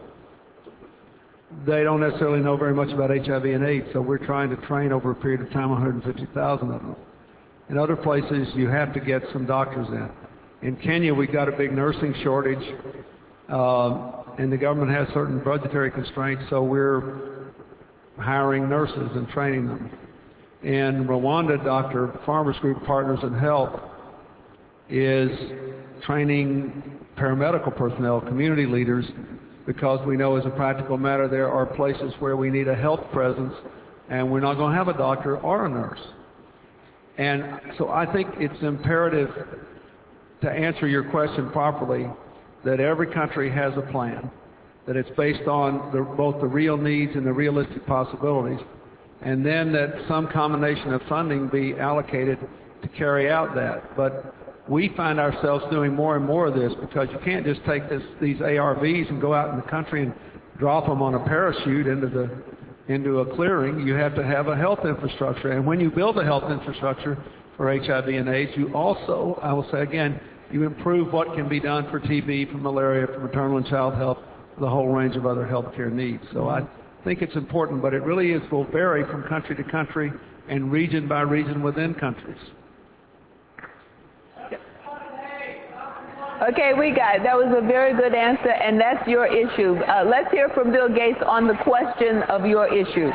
[SPEAKER 4] they don't necessarily know very much about HIV and AIDS, so we're trying to train over a period of time 150,000 of them. In other places, you have to get some doctors in. In Kenya, we've got a big nursing shortage, and the government has certain budgetary constraints, so we're hiring nurses and training them. In Rwanda, Dr. Farmer's Group Partners in Health is training paramedical personnel, community leaders, because we know as a practical matter there are places where we need a health presence and we're not going to have a doctor or a nurse. And so I think it's imperative, to answer your question properly, that every country has a plan, that it's based on both the real needs and the realistic possibilities, and then that some combination of funding be allocated to carry out that. But we find ourselves doing more and more of this because you can't just take these ARVs and go out in the country and drop them on a parachute into a clearing. You have to have a health infrastructure. And when you build a health infrastructure for HIV and AIDS, you also, I will say again, you improve what can be done for TB, for malaria, for maternal and child health, the whole range of other health care needs. So I think it's important, but it really will vary from country to country, and region by region within countries.
[SPEAKER 3] Okay, we got it. That was a very good answer, and that's your issue. Let's hear from Bill Gates on the question of your issue.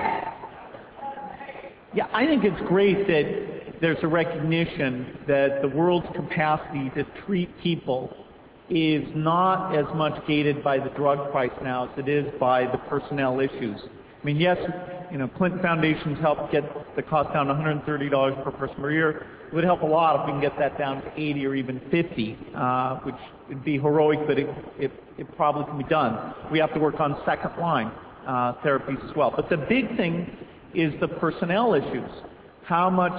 [SPEAKER 5] Yeah, I think it's great that there's a recognition that the world's capacity to treat people is not as much gated by the drug price now as it is by the personnel issues. I mean, yes, Clinton Foundation's helped get the cost down to $130 per person per year. It would help a lot if we can get that down to 80 or even 50, which would be heroic, but it probably can be done. We have to work on second line therapies as well. But the big thing is the personnel issues. How much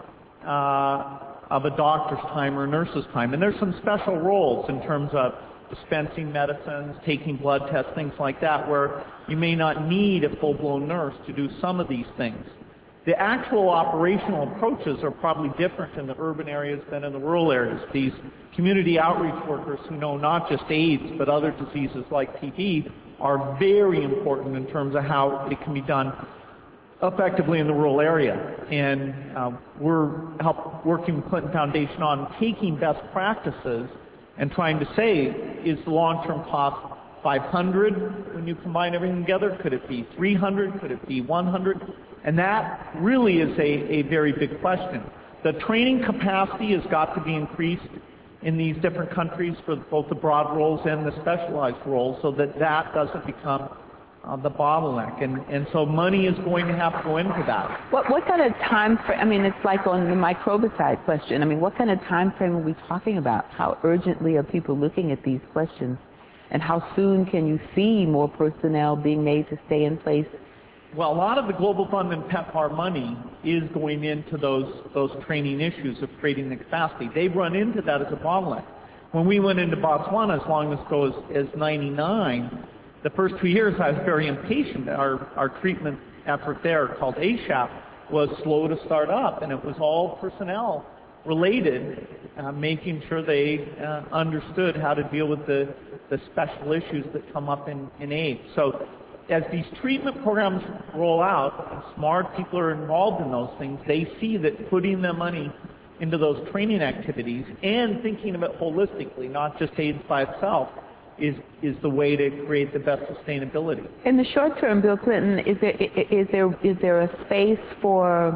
[SPEAKER 5] of a doctor's time or a nurse's time? And there's some special roles in terms of dispensing medicines, taking blood tests, things like that, where you may not need a full-blown nurse to do some of these things. The actual operational approaches are probably different in the urban areas than in the rural areas. These community outreach workers who know not just AIDS but other diseases like TB are very important in terms of how it can be done effectively in the rural area. And we're working with Clinton Foundation on taking best practices and trying to say, is the long-term cost 500 when you combine everything together? Could it be 300? Could it be 100? And that really is a very big question. The training capacity has got to be increased in these different countries for both the broad roles and the specialized roles so that that doesn't become the bottleneck. And so money is going to have to go into that.
[SPEAKER 3] What kind of time frame, I mean, it's like on the microbicide question. I mean, what kind of time frame are we talking about? How urgently are people looking at these questions? And how soon can you see more personnel being made to stay in place?
[SPEAKER 5] Well, a lot of the Global Fund and PEPFAR money is going into those training issues of creating the capacity. They've run into that as a bottleneck. When we went into Botswana as long ago as 99, the first 2 years I was very impatient. Our treatment effort there, called ASHAP, was slow to start up, and it was all personnel related, making sure they understood how to deal with the special issues that come up in AIDS. So as these treatment programs roll out, and smart people are involved in those things, they see that putting the money into those training activities and thinking of it holistically, not just AIDS by itself, is the way to create the best sustainability.
[SPEAKER 3] In the short term, Bill Clinton, is there a space for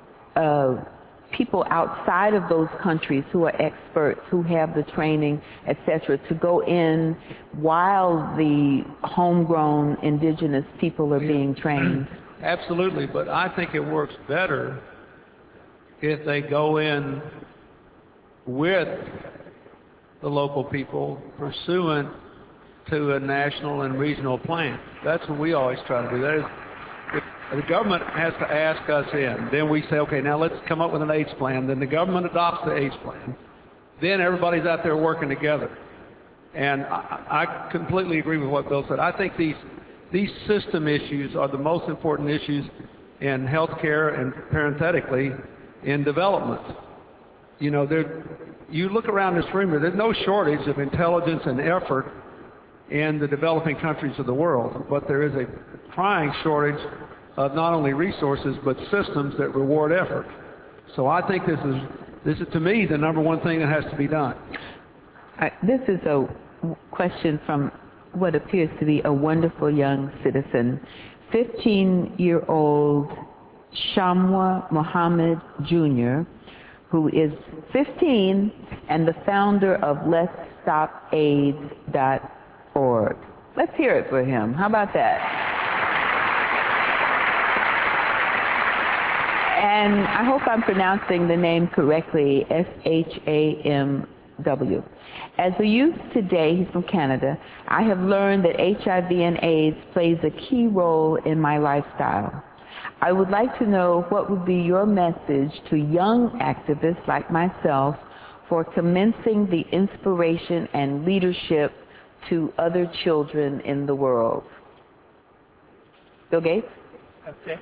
[SPEAKER 3] people outside of those countries who are experts, who have the training, etc., to go in while the homegrown indigenous people are being trained?
[SPEAKER 4] Absolutely, but I think it works better if they go in with the local people pursuant to a national and regional plan. That's what we always try to do. That is, the government has to ask us in. Then we say, okay, now let's come up with an AIDS plan. Then the government adopts the AIDS plan. Then everybody's out there working together. And I completely agree with what Bill said. I think these system issues are the most important issues in healthcare and parenthetically in development. You know, you look around this room, there's no shortage of intelligence and effort in the developing countries of the world, but there is a crying shortage of not only resources but systems that reward effort. So I think this is to me the number one thing that has to be done.
[SPEAKER 3] This is a question from what appears to be a wonderful young citizen. 15-year-old Shamwa Muhammad Jr., who is 15 and the founder of Let'sStopAIDS.org. Let's hear it for him. How about that? And I hope I'm pronouncing the name correctly, Shamw. As a youth today, he's from Canada, I have learned that HIV and AIDS plays a key role in my lifestyle. I would like to know what would be your message to young activists like myself for commencing the inspiration and leadership to other children in the world. Bill Gates?
[SPEAKER 5] Okay.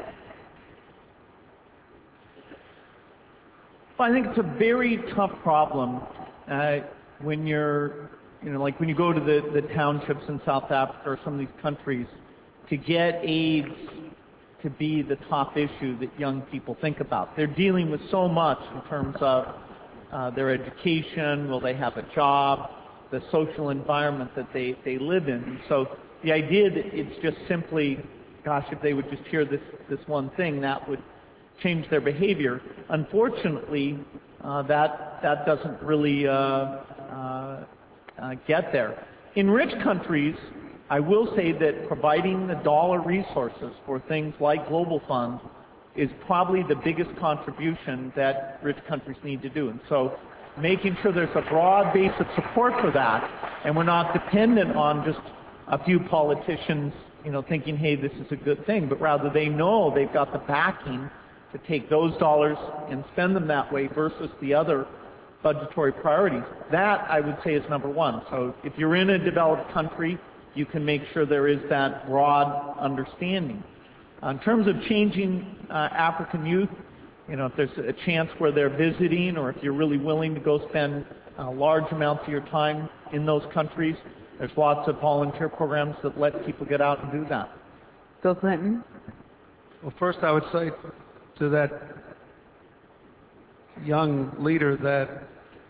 [SPEAKER 5] Well, I think it's a very tough problem when you're, like when you go to the townships in South Africa or some of these countries, to get AIDS to be the top issue that young people think about. They're dealing with so much in terms of their education, will they have a job, the social environment that they live in. And so the idea that it's just simply, gosh, if they would just hear this one thing, that would change their behavior. Unfortunately, that doesn't really get there. In rich countries, I will say that providing the dollar resources for things like Global Fund is probably the biggest contribution that rich countries need to do. And so making sure there's a broad base of support for that, and we're not dependent on just a few politicians, thinking, hey, this is a good thing, but rather they know they've got the backing to take those dollars and spend them that way versus the other budgetary priorities. That, I would say, is number one. So if you're in a developed country, you can make sure there is that broad understanding. In terms of changing African youth, if there's a chance where they're visiting, or if you're really willing to go spend large amounts of your time in those countries, there's lots of volunteer programs that let people get out and do that.
[SPEAKER 3] Bill Clinton?
[SPEAKER 4] Well, first I would say to that young leader that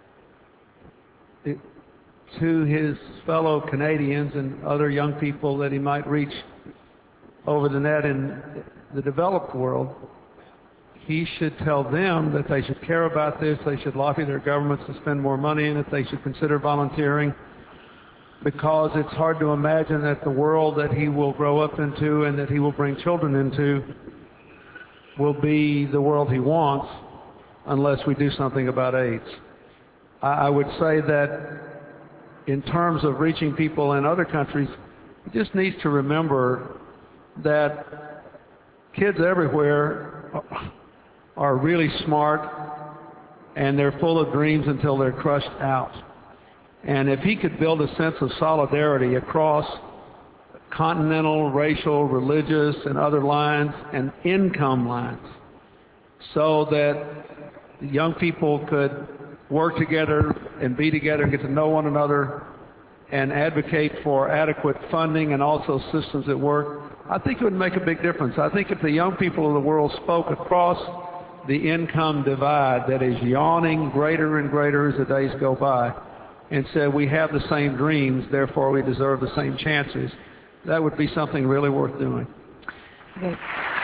[SPEAKER 4] to his fellow Canadians and other young people that he might reach over the net in the developed world, he should tell them that they should care about this, they should lobby their governments to spend more money in it, they should consider volunteering, because it's hard to imagine that the world that he will grow up into and that he will bring children into will be the world he wants unless we do something about AIDS. I would say that in terms of reaching people in other countries, he just needs to remember that kids everywhere are really smart and they're full of dreams until they're crushed out. And if he could build a sense of solidarity across continental, racial, religious, and other lines and income lines, so that young people could work together and be together, get to know one another, and advocate for adequate funding and also systems that work, I think it would make a big difference. I think if the young people of the world spoke across the income divide that is yawning greater and greater as the days go by, and said we have the same dreams, therefore we deserve the same chances, that would be something really worth doing.
[SPEAKER 3] Okay.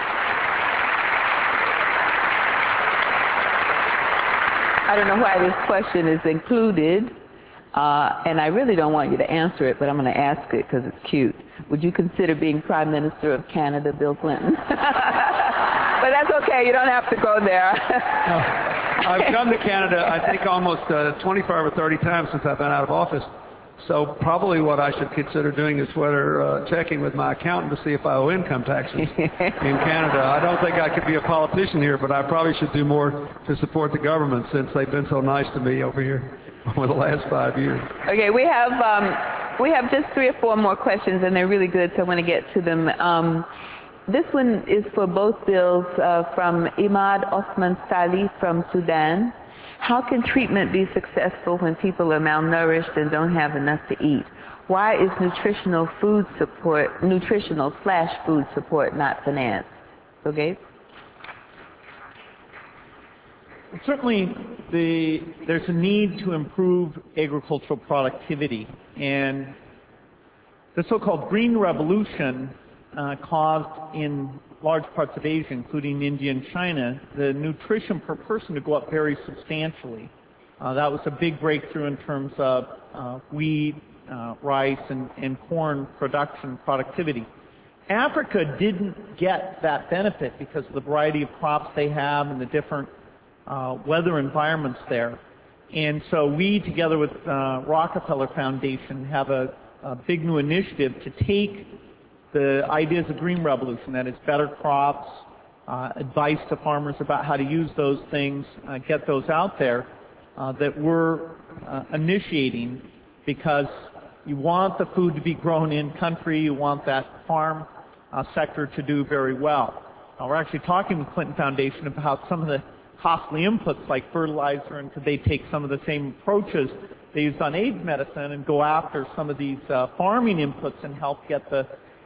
[SPEAKER 3] I don't know why this question is included, and I really don't want you to answer it, but I'm going to ask it because it's cute. Would you consider being Prime Minister of Canada, Bill Clinton? But that's okay. You don't have to go there.
[SPEAKER 4] I've come to Canada, I think, almost 25 or 30 times since I've been out of office. So probably what I should consider doing is whether checking with my accountant to see if I owe income taxes in Canada. I don't think I could be a politician here, but I probably should do more to support the government since they've been so nice to me over here over the last 5 years.
[SPEAKER 3] Okay, we have just 3 or 4 more questions, and they're really good, so I want to get to them. This one is for both bills from Imad Osman Salih from Sudan. How can treatment be successful when people are malnourished and don't have enough to eat? Why is nutritional/food support not financed? Bill Gates?
[SPEAKER 5] Certainly, there's a need to improve agricultural productivity, and the so-called Green Revolution caused in large parts of Asia, including India and China, the nutrition per person to go up very substantially. That was a big breakthrough in terms of wheat, rice, and corn production productivity. Africa didn't get that benefit because of the variety of crops they have and the different weather environments there. And so we, together with Rockefeller Foundation, have a big new initiative to take the ideas of Green Revolution, that is better crops, advice to farmers about how to use those things, get those out there, that we're initiating, because you want the food to be grown in country, you want that farm sector to do very well. We're actually talking with Clinton Foundation about some of the costly inputs like fertilizer, and could they take some of the same approaches they use on AIDS medicine and go after some of these farming inputs and help get the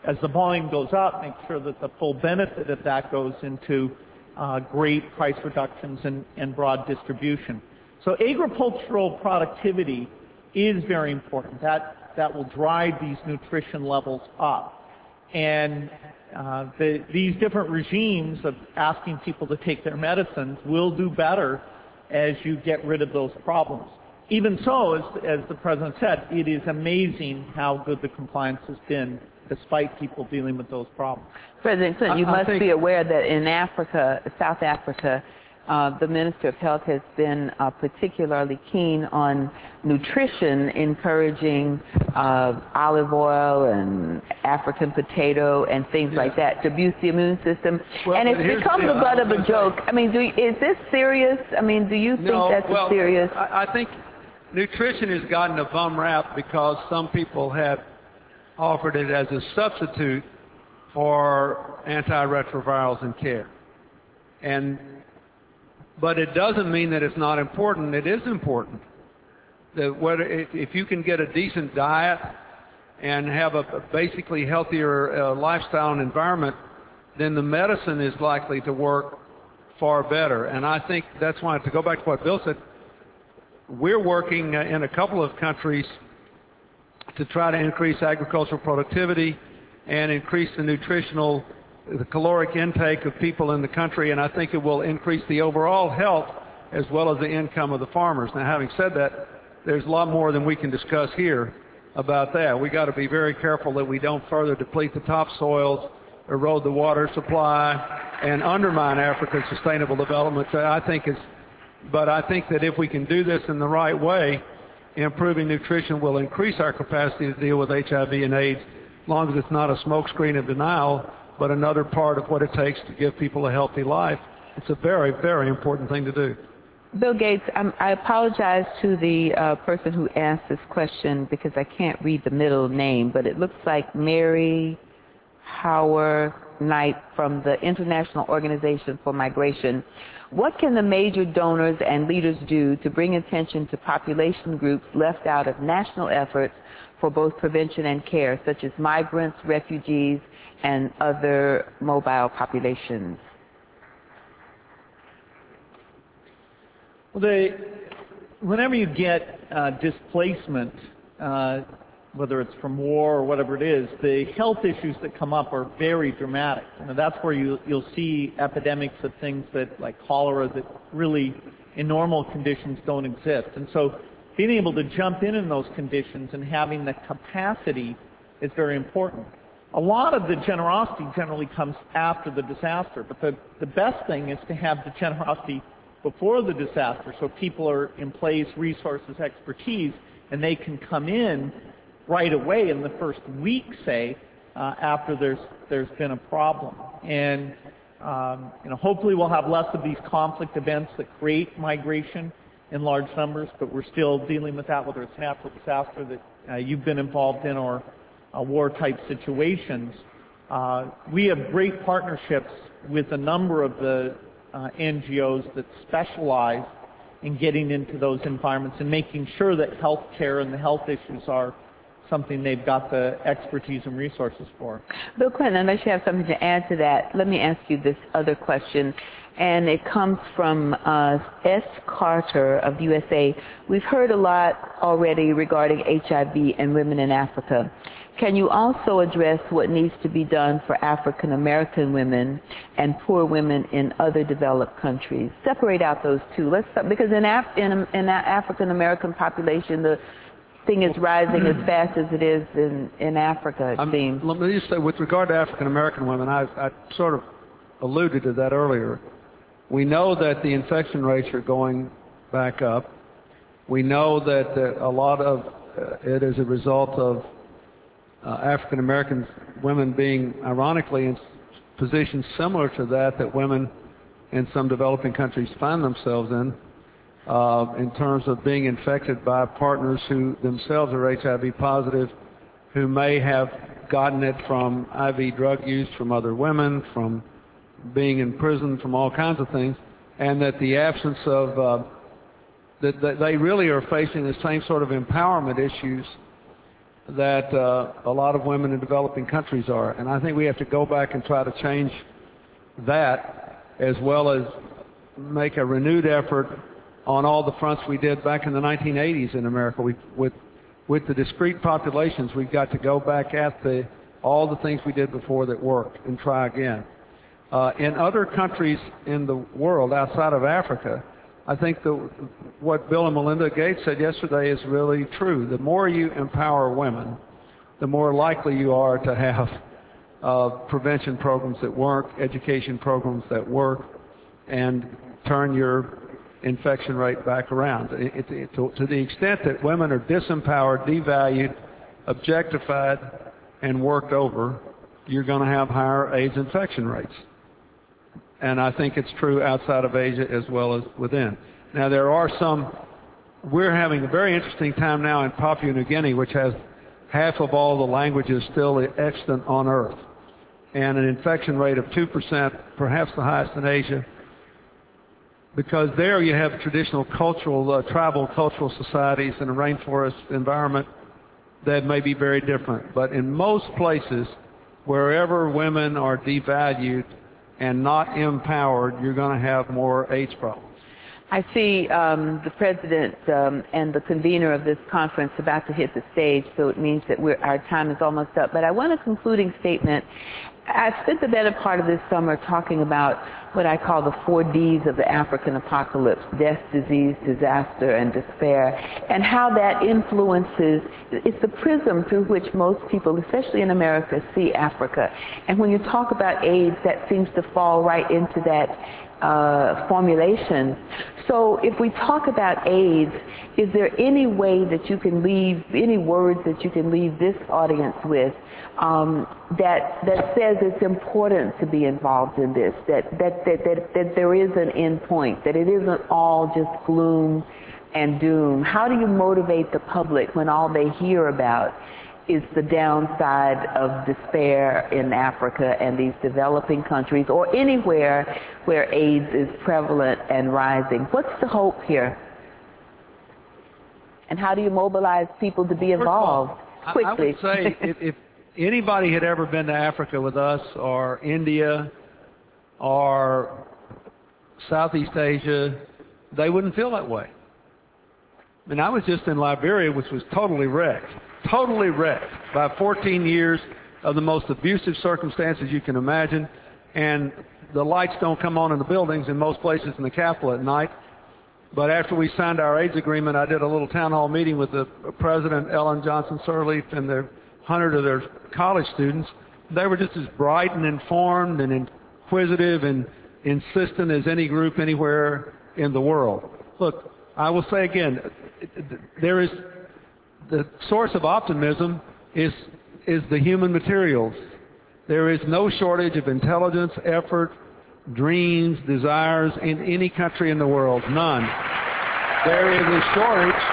[SPEAKER 5] as the volume goes up, make sure that the full benefit of that goes into great price reductions and broad distribution. So agricultural productivity is very important. That will drive these nutrition levels up. And these different regimes of asking people to take their medicines will do better as you get rid of those problems. Even so, as the President said, it is amazing how good the compliance has been despite people dealing with those problems.
[SPEAKER 3] President Clinton, you must be aware that in Africa, South Africa, the Minister of Health has been particularly keen on nutrition, encouraging olive oil and African potato and things like that to boost the immune system. Well, and it's become the butt of a joke. I mean, is this serious? I mean, do you think that's serious?
[SPEAKER 4] I think nutrition has gotten a bum rap because some people have offered it as a substitute for antiretrovirals and care. But it doesn't mean that it's not important. It is important. If you can get a decent diet and have a basically healthier lifestyle and environment, then the medicine is likely to work far better. And I think that's why, to go back to what Bill said, we're working in a couple of countries to try to increase agricultural productivity and increase the caloric intake of people in the country, and I think it will increase the overall health as well as the income of the farmers. Now, having said that, there's a lot more than we can discuss here about that. We got to be very careful that we don't further deplete the topsoils, erode the water supply, and undermine Africa's sustainable development. But I think that if we can do this in the right way, improving nutrition will increase our capacity to deal with HIV and AIDS, as long as it's not a smokescreen of denial, but another part of what it takes to give people a healthy life. It's a very, very important thing to do.
[SPEAKER 3] Bill Gates, I apologize to the person who asked this question because I can't read the middle name, but it looks like Mary Howard Knight from the International Organization for Migration. What can the major donors and leaders do to bring attention to population groups left out of national efforts for both prevention and care, such as migrants, refugees, and other mobile populations?
[SPEAKER 5] Well, whenever you get displacement, whether it's from war or whatever it is, the health issues that come up are very dramatic. That's where you'll see epidemics of things like cholera that really, in normal conditions, don't exist. And so being able to jump in those conditions and having the capacity is very important. A lot of the generosity generally comes after the disaster, but the best thing is to have the generosity before the disaster, so people are in place, resources, expertise, and they can come in right away in the first week, say, after there's been a problem. And hopefully we'll have less of these conflict events that create migration in large numbers, but we're still dealing with that, whether it's a natural disaster that you've been involved in or war-type situations. We have great partnerships with a number of the NGOs that specialize in getting into those environments and making sure that health care and the health issues are something they've got the expertise and resources for.
[SPEAKER 3] Bill Clinton, unless you have something to add to that, let me ask you this other question, and it comes from S. Carter of USA. We've heard a lot already regarding HIV and women in Africa. Can you also address what needs to be done for African American women and poor women in other developed countries? Separate out those two. Because in that African American population, the thing is rising as fast as it is in Africa, it seems.
[SPEAKER 4] Let me just say, with regard to African American women, I sort of alluded to that earlier. We know that the infection rates are going back up. We know that a lot of it is a result of African American women being, ironically, in positions similar to that women in some developing countries find themselves in terms of being infected by partners who themselves are HIV positive, who may have gotten it from IV drug use from other women, from being in prison, from all kinds of things, and that the absence of that they really are facing the same sort of empowerment issues that a lot of women in developing countries are. And I think we have to go back and try to change that, as well as make a renewed effort on all the fronts we did back in the 1980s in America. With the discrete populations, we've got to go back at all the things we did before that worked and try again. In other countries in the world outside of Africa, I think what Bill and Melinda Gates said yesterday is really true. The more you empower women, the more likely you are to have prevention programs that work, education programs that work, and turn your infection rate back around. To the extent that women are disempowered, devalued, objectified, and worked over, you're going to have higher AIDS infection rates. And I think it's true outside of Asia as well as within. Now, we're having a very interesting time now in Papua New Guinea, which has half of all the languages still extant on Earth, and an infection rate of 2%, perhaps the highest in Asia, because there you have traditional tribal cultural societies in a rainforest environment that may be very different. But in most places, wherever women are devalued and not empowered, you're going to have more AIDS problems.
[SPEAKER 3] I see the president and the convener of this conference about to hit the stage, so it means that our time is almost up. But I want a concluding statement. I've spent the better part of this summer talking about what I call the 4 Ds of the African apocalypse: death, disease, disaster, and despair, and how that influences, it's the prism through which most people, especially in America, see Africa. And when you talk about AIDS, that seems to fall right into that formulation. So if we talk about AIDS, is there any way that you can leave, any words that you can leave this audience with that says it's important to be involved in this, that there is an end point, that it isn't all just gloom and doom? How do you motivate the public when all they hear about is the downside of despair in Africa and these developing countries, or anywhere where AIDS is prevalent and rising? What's the hope here? And how do you mobilize people to be involved quickly?
[SPEAKER 4] I would say if anybody had ever been to Africa with us, or India, or Southeast Asia, they wouldn't feel that way. I mean, I was just in Liberia, which was totally wrecked by 14 years of the most abusive circumstances you can imagine, and the lights don't come on in the buildings in most places in the capital at night. But after we signed our AIDS agreement, I did a little town hall meeting with the President, Ellen Johnson Sirleaf, and the 100 of their college students. They were just as bright and informed and inquisitive and insistent as any group anywhere in the world. Look, I will say again, the source of optimism is the human materials. There is no shortage of intelligence, effort, dreams, desires in any country in the world. None. There is a shortage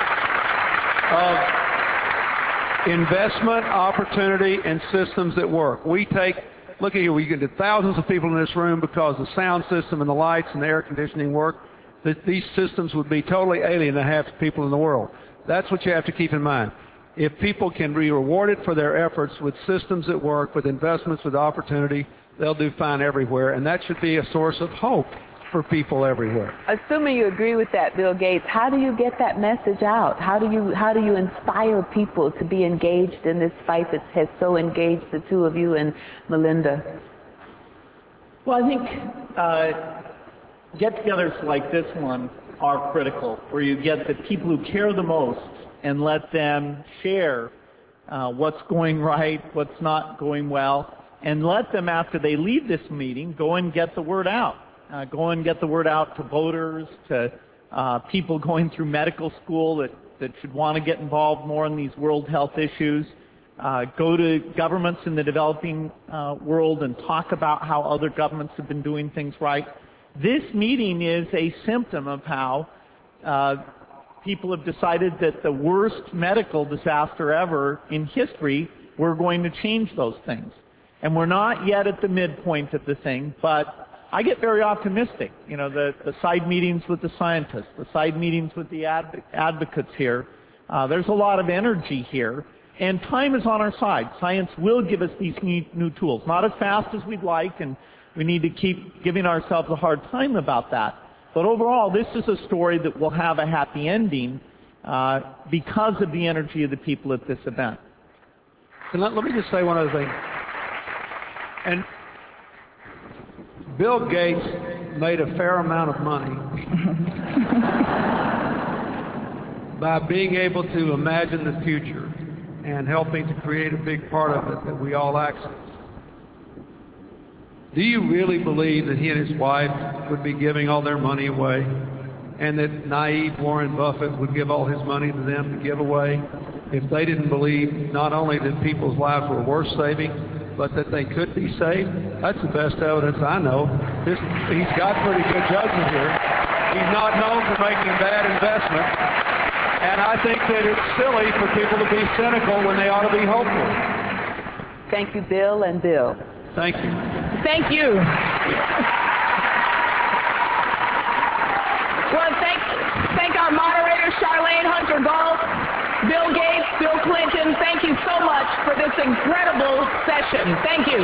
[SPEAKER 4] of investment, opportunity, and systems that work. Look at here, we get thousands of people in this room because the sound system and the lights and the air conditioning work. These systems would be totally alien to half the people in the world. That's what you have to keep in mind. If people can be rewarded for their efforts with systems that work, with investments, with opportunity, they'll do fine everywhere, and that should be a source of hope for people everywhere.
[SPEAKER 3] Assuming you agree with that, Bill Gates, how do you get that message out? How do you inspire people to be engaged in this fight that has so engaged the two of you and Melinda?
[SPEAKER 5] Well, I think get-togethers like this one are critical, where you get the people who care the most and let them share what's going right, what's not going well, and let them, after they leave this meeting, go and get the word out. Go and get the word out to voters, to people going through medical school that should want to get involved more in these world health issues. Go to governments in the developing world and talk about how other governments have been doing things right. This meeting is a symptom of how people have decided that the worst medical disaster ever in history, we're going to change those things. And we're not yet at the midpoint of the thing, but I get very optimistic. You know, the side meetings with the scientists, the side meetings with the advocates here, there's a lot of energy here. And time is on our side. Science will give us these new tools. Not as fast as we'd like, and we need to keep giving ourselves a hard time about that. But overall, this is a story that will have a happy ending because of the energy of the people at this event.
[SPEAKER 4] And let me just say one other thing. And Bill Gates made a fair amount of money by being able to imagine the future and helping to create a big part of it that we all access. Do you really believe that he and his wife would be giving all their money away, and that naive Warren Buffett would give all his money to them to give away if they didn't believe not only that people's lives were worth saving, but that they could be saved? That's the best evidence I know. He's got pretty good judgment here. He's not known for making bad investments. And I think that it's silly for people to be cynical when they ought to be hopeful.
[SPEAKER 3] Thank you, Bill and Bill.
[SPEAKER 4] Thank you.
[SPEAKER 2] Thank you. Well, thank our moderators, Charlene Hunter Galt, Bill Gates, Bill Clinton. Thank you so much for this incredible session. Thank you.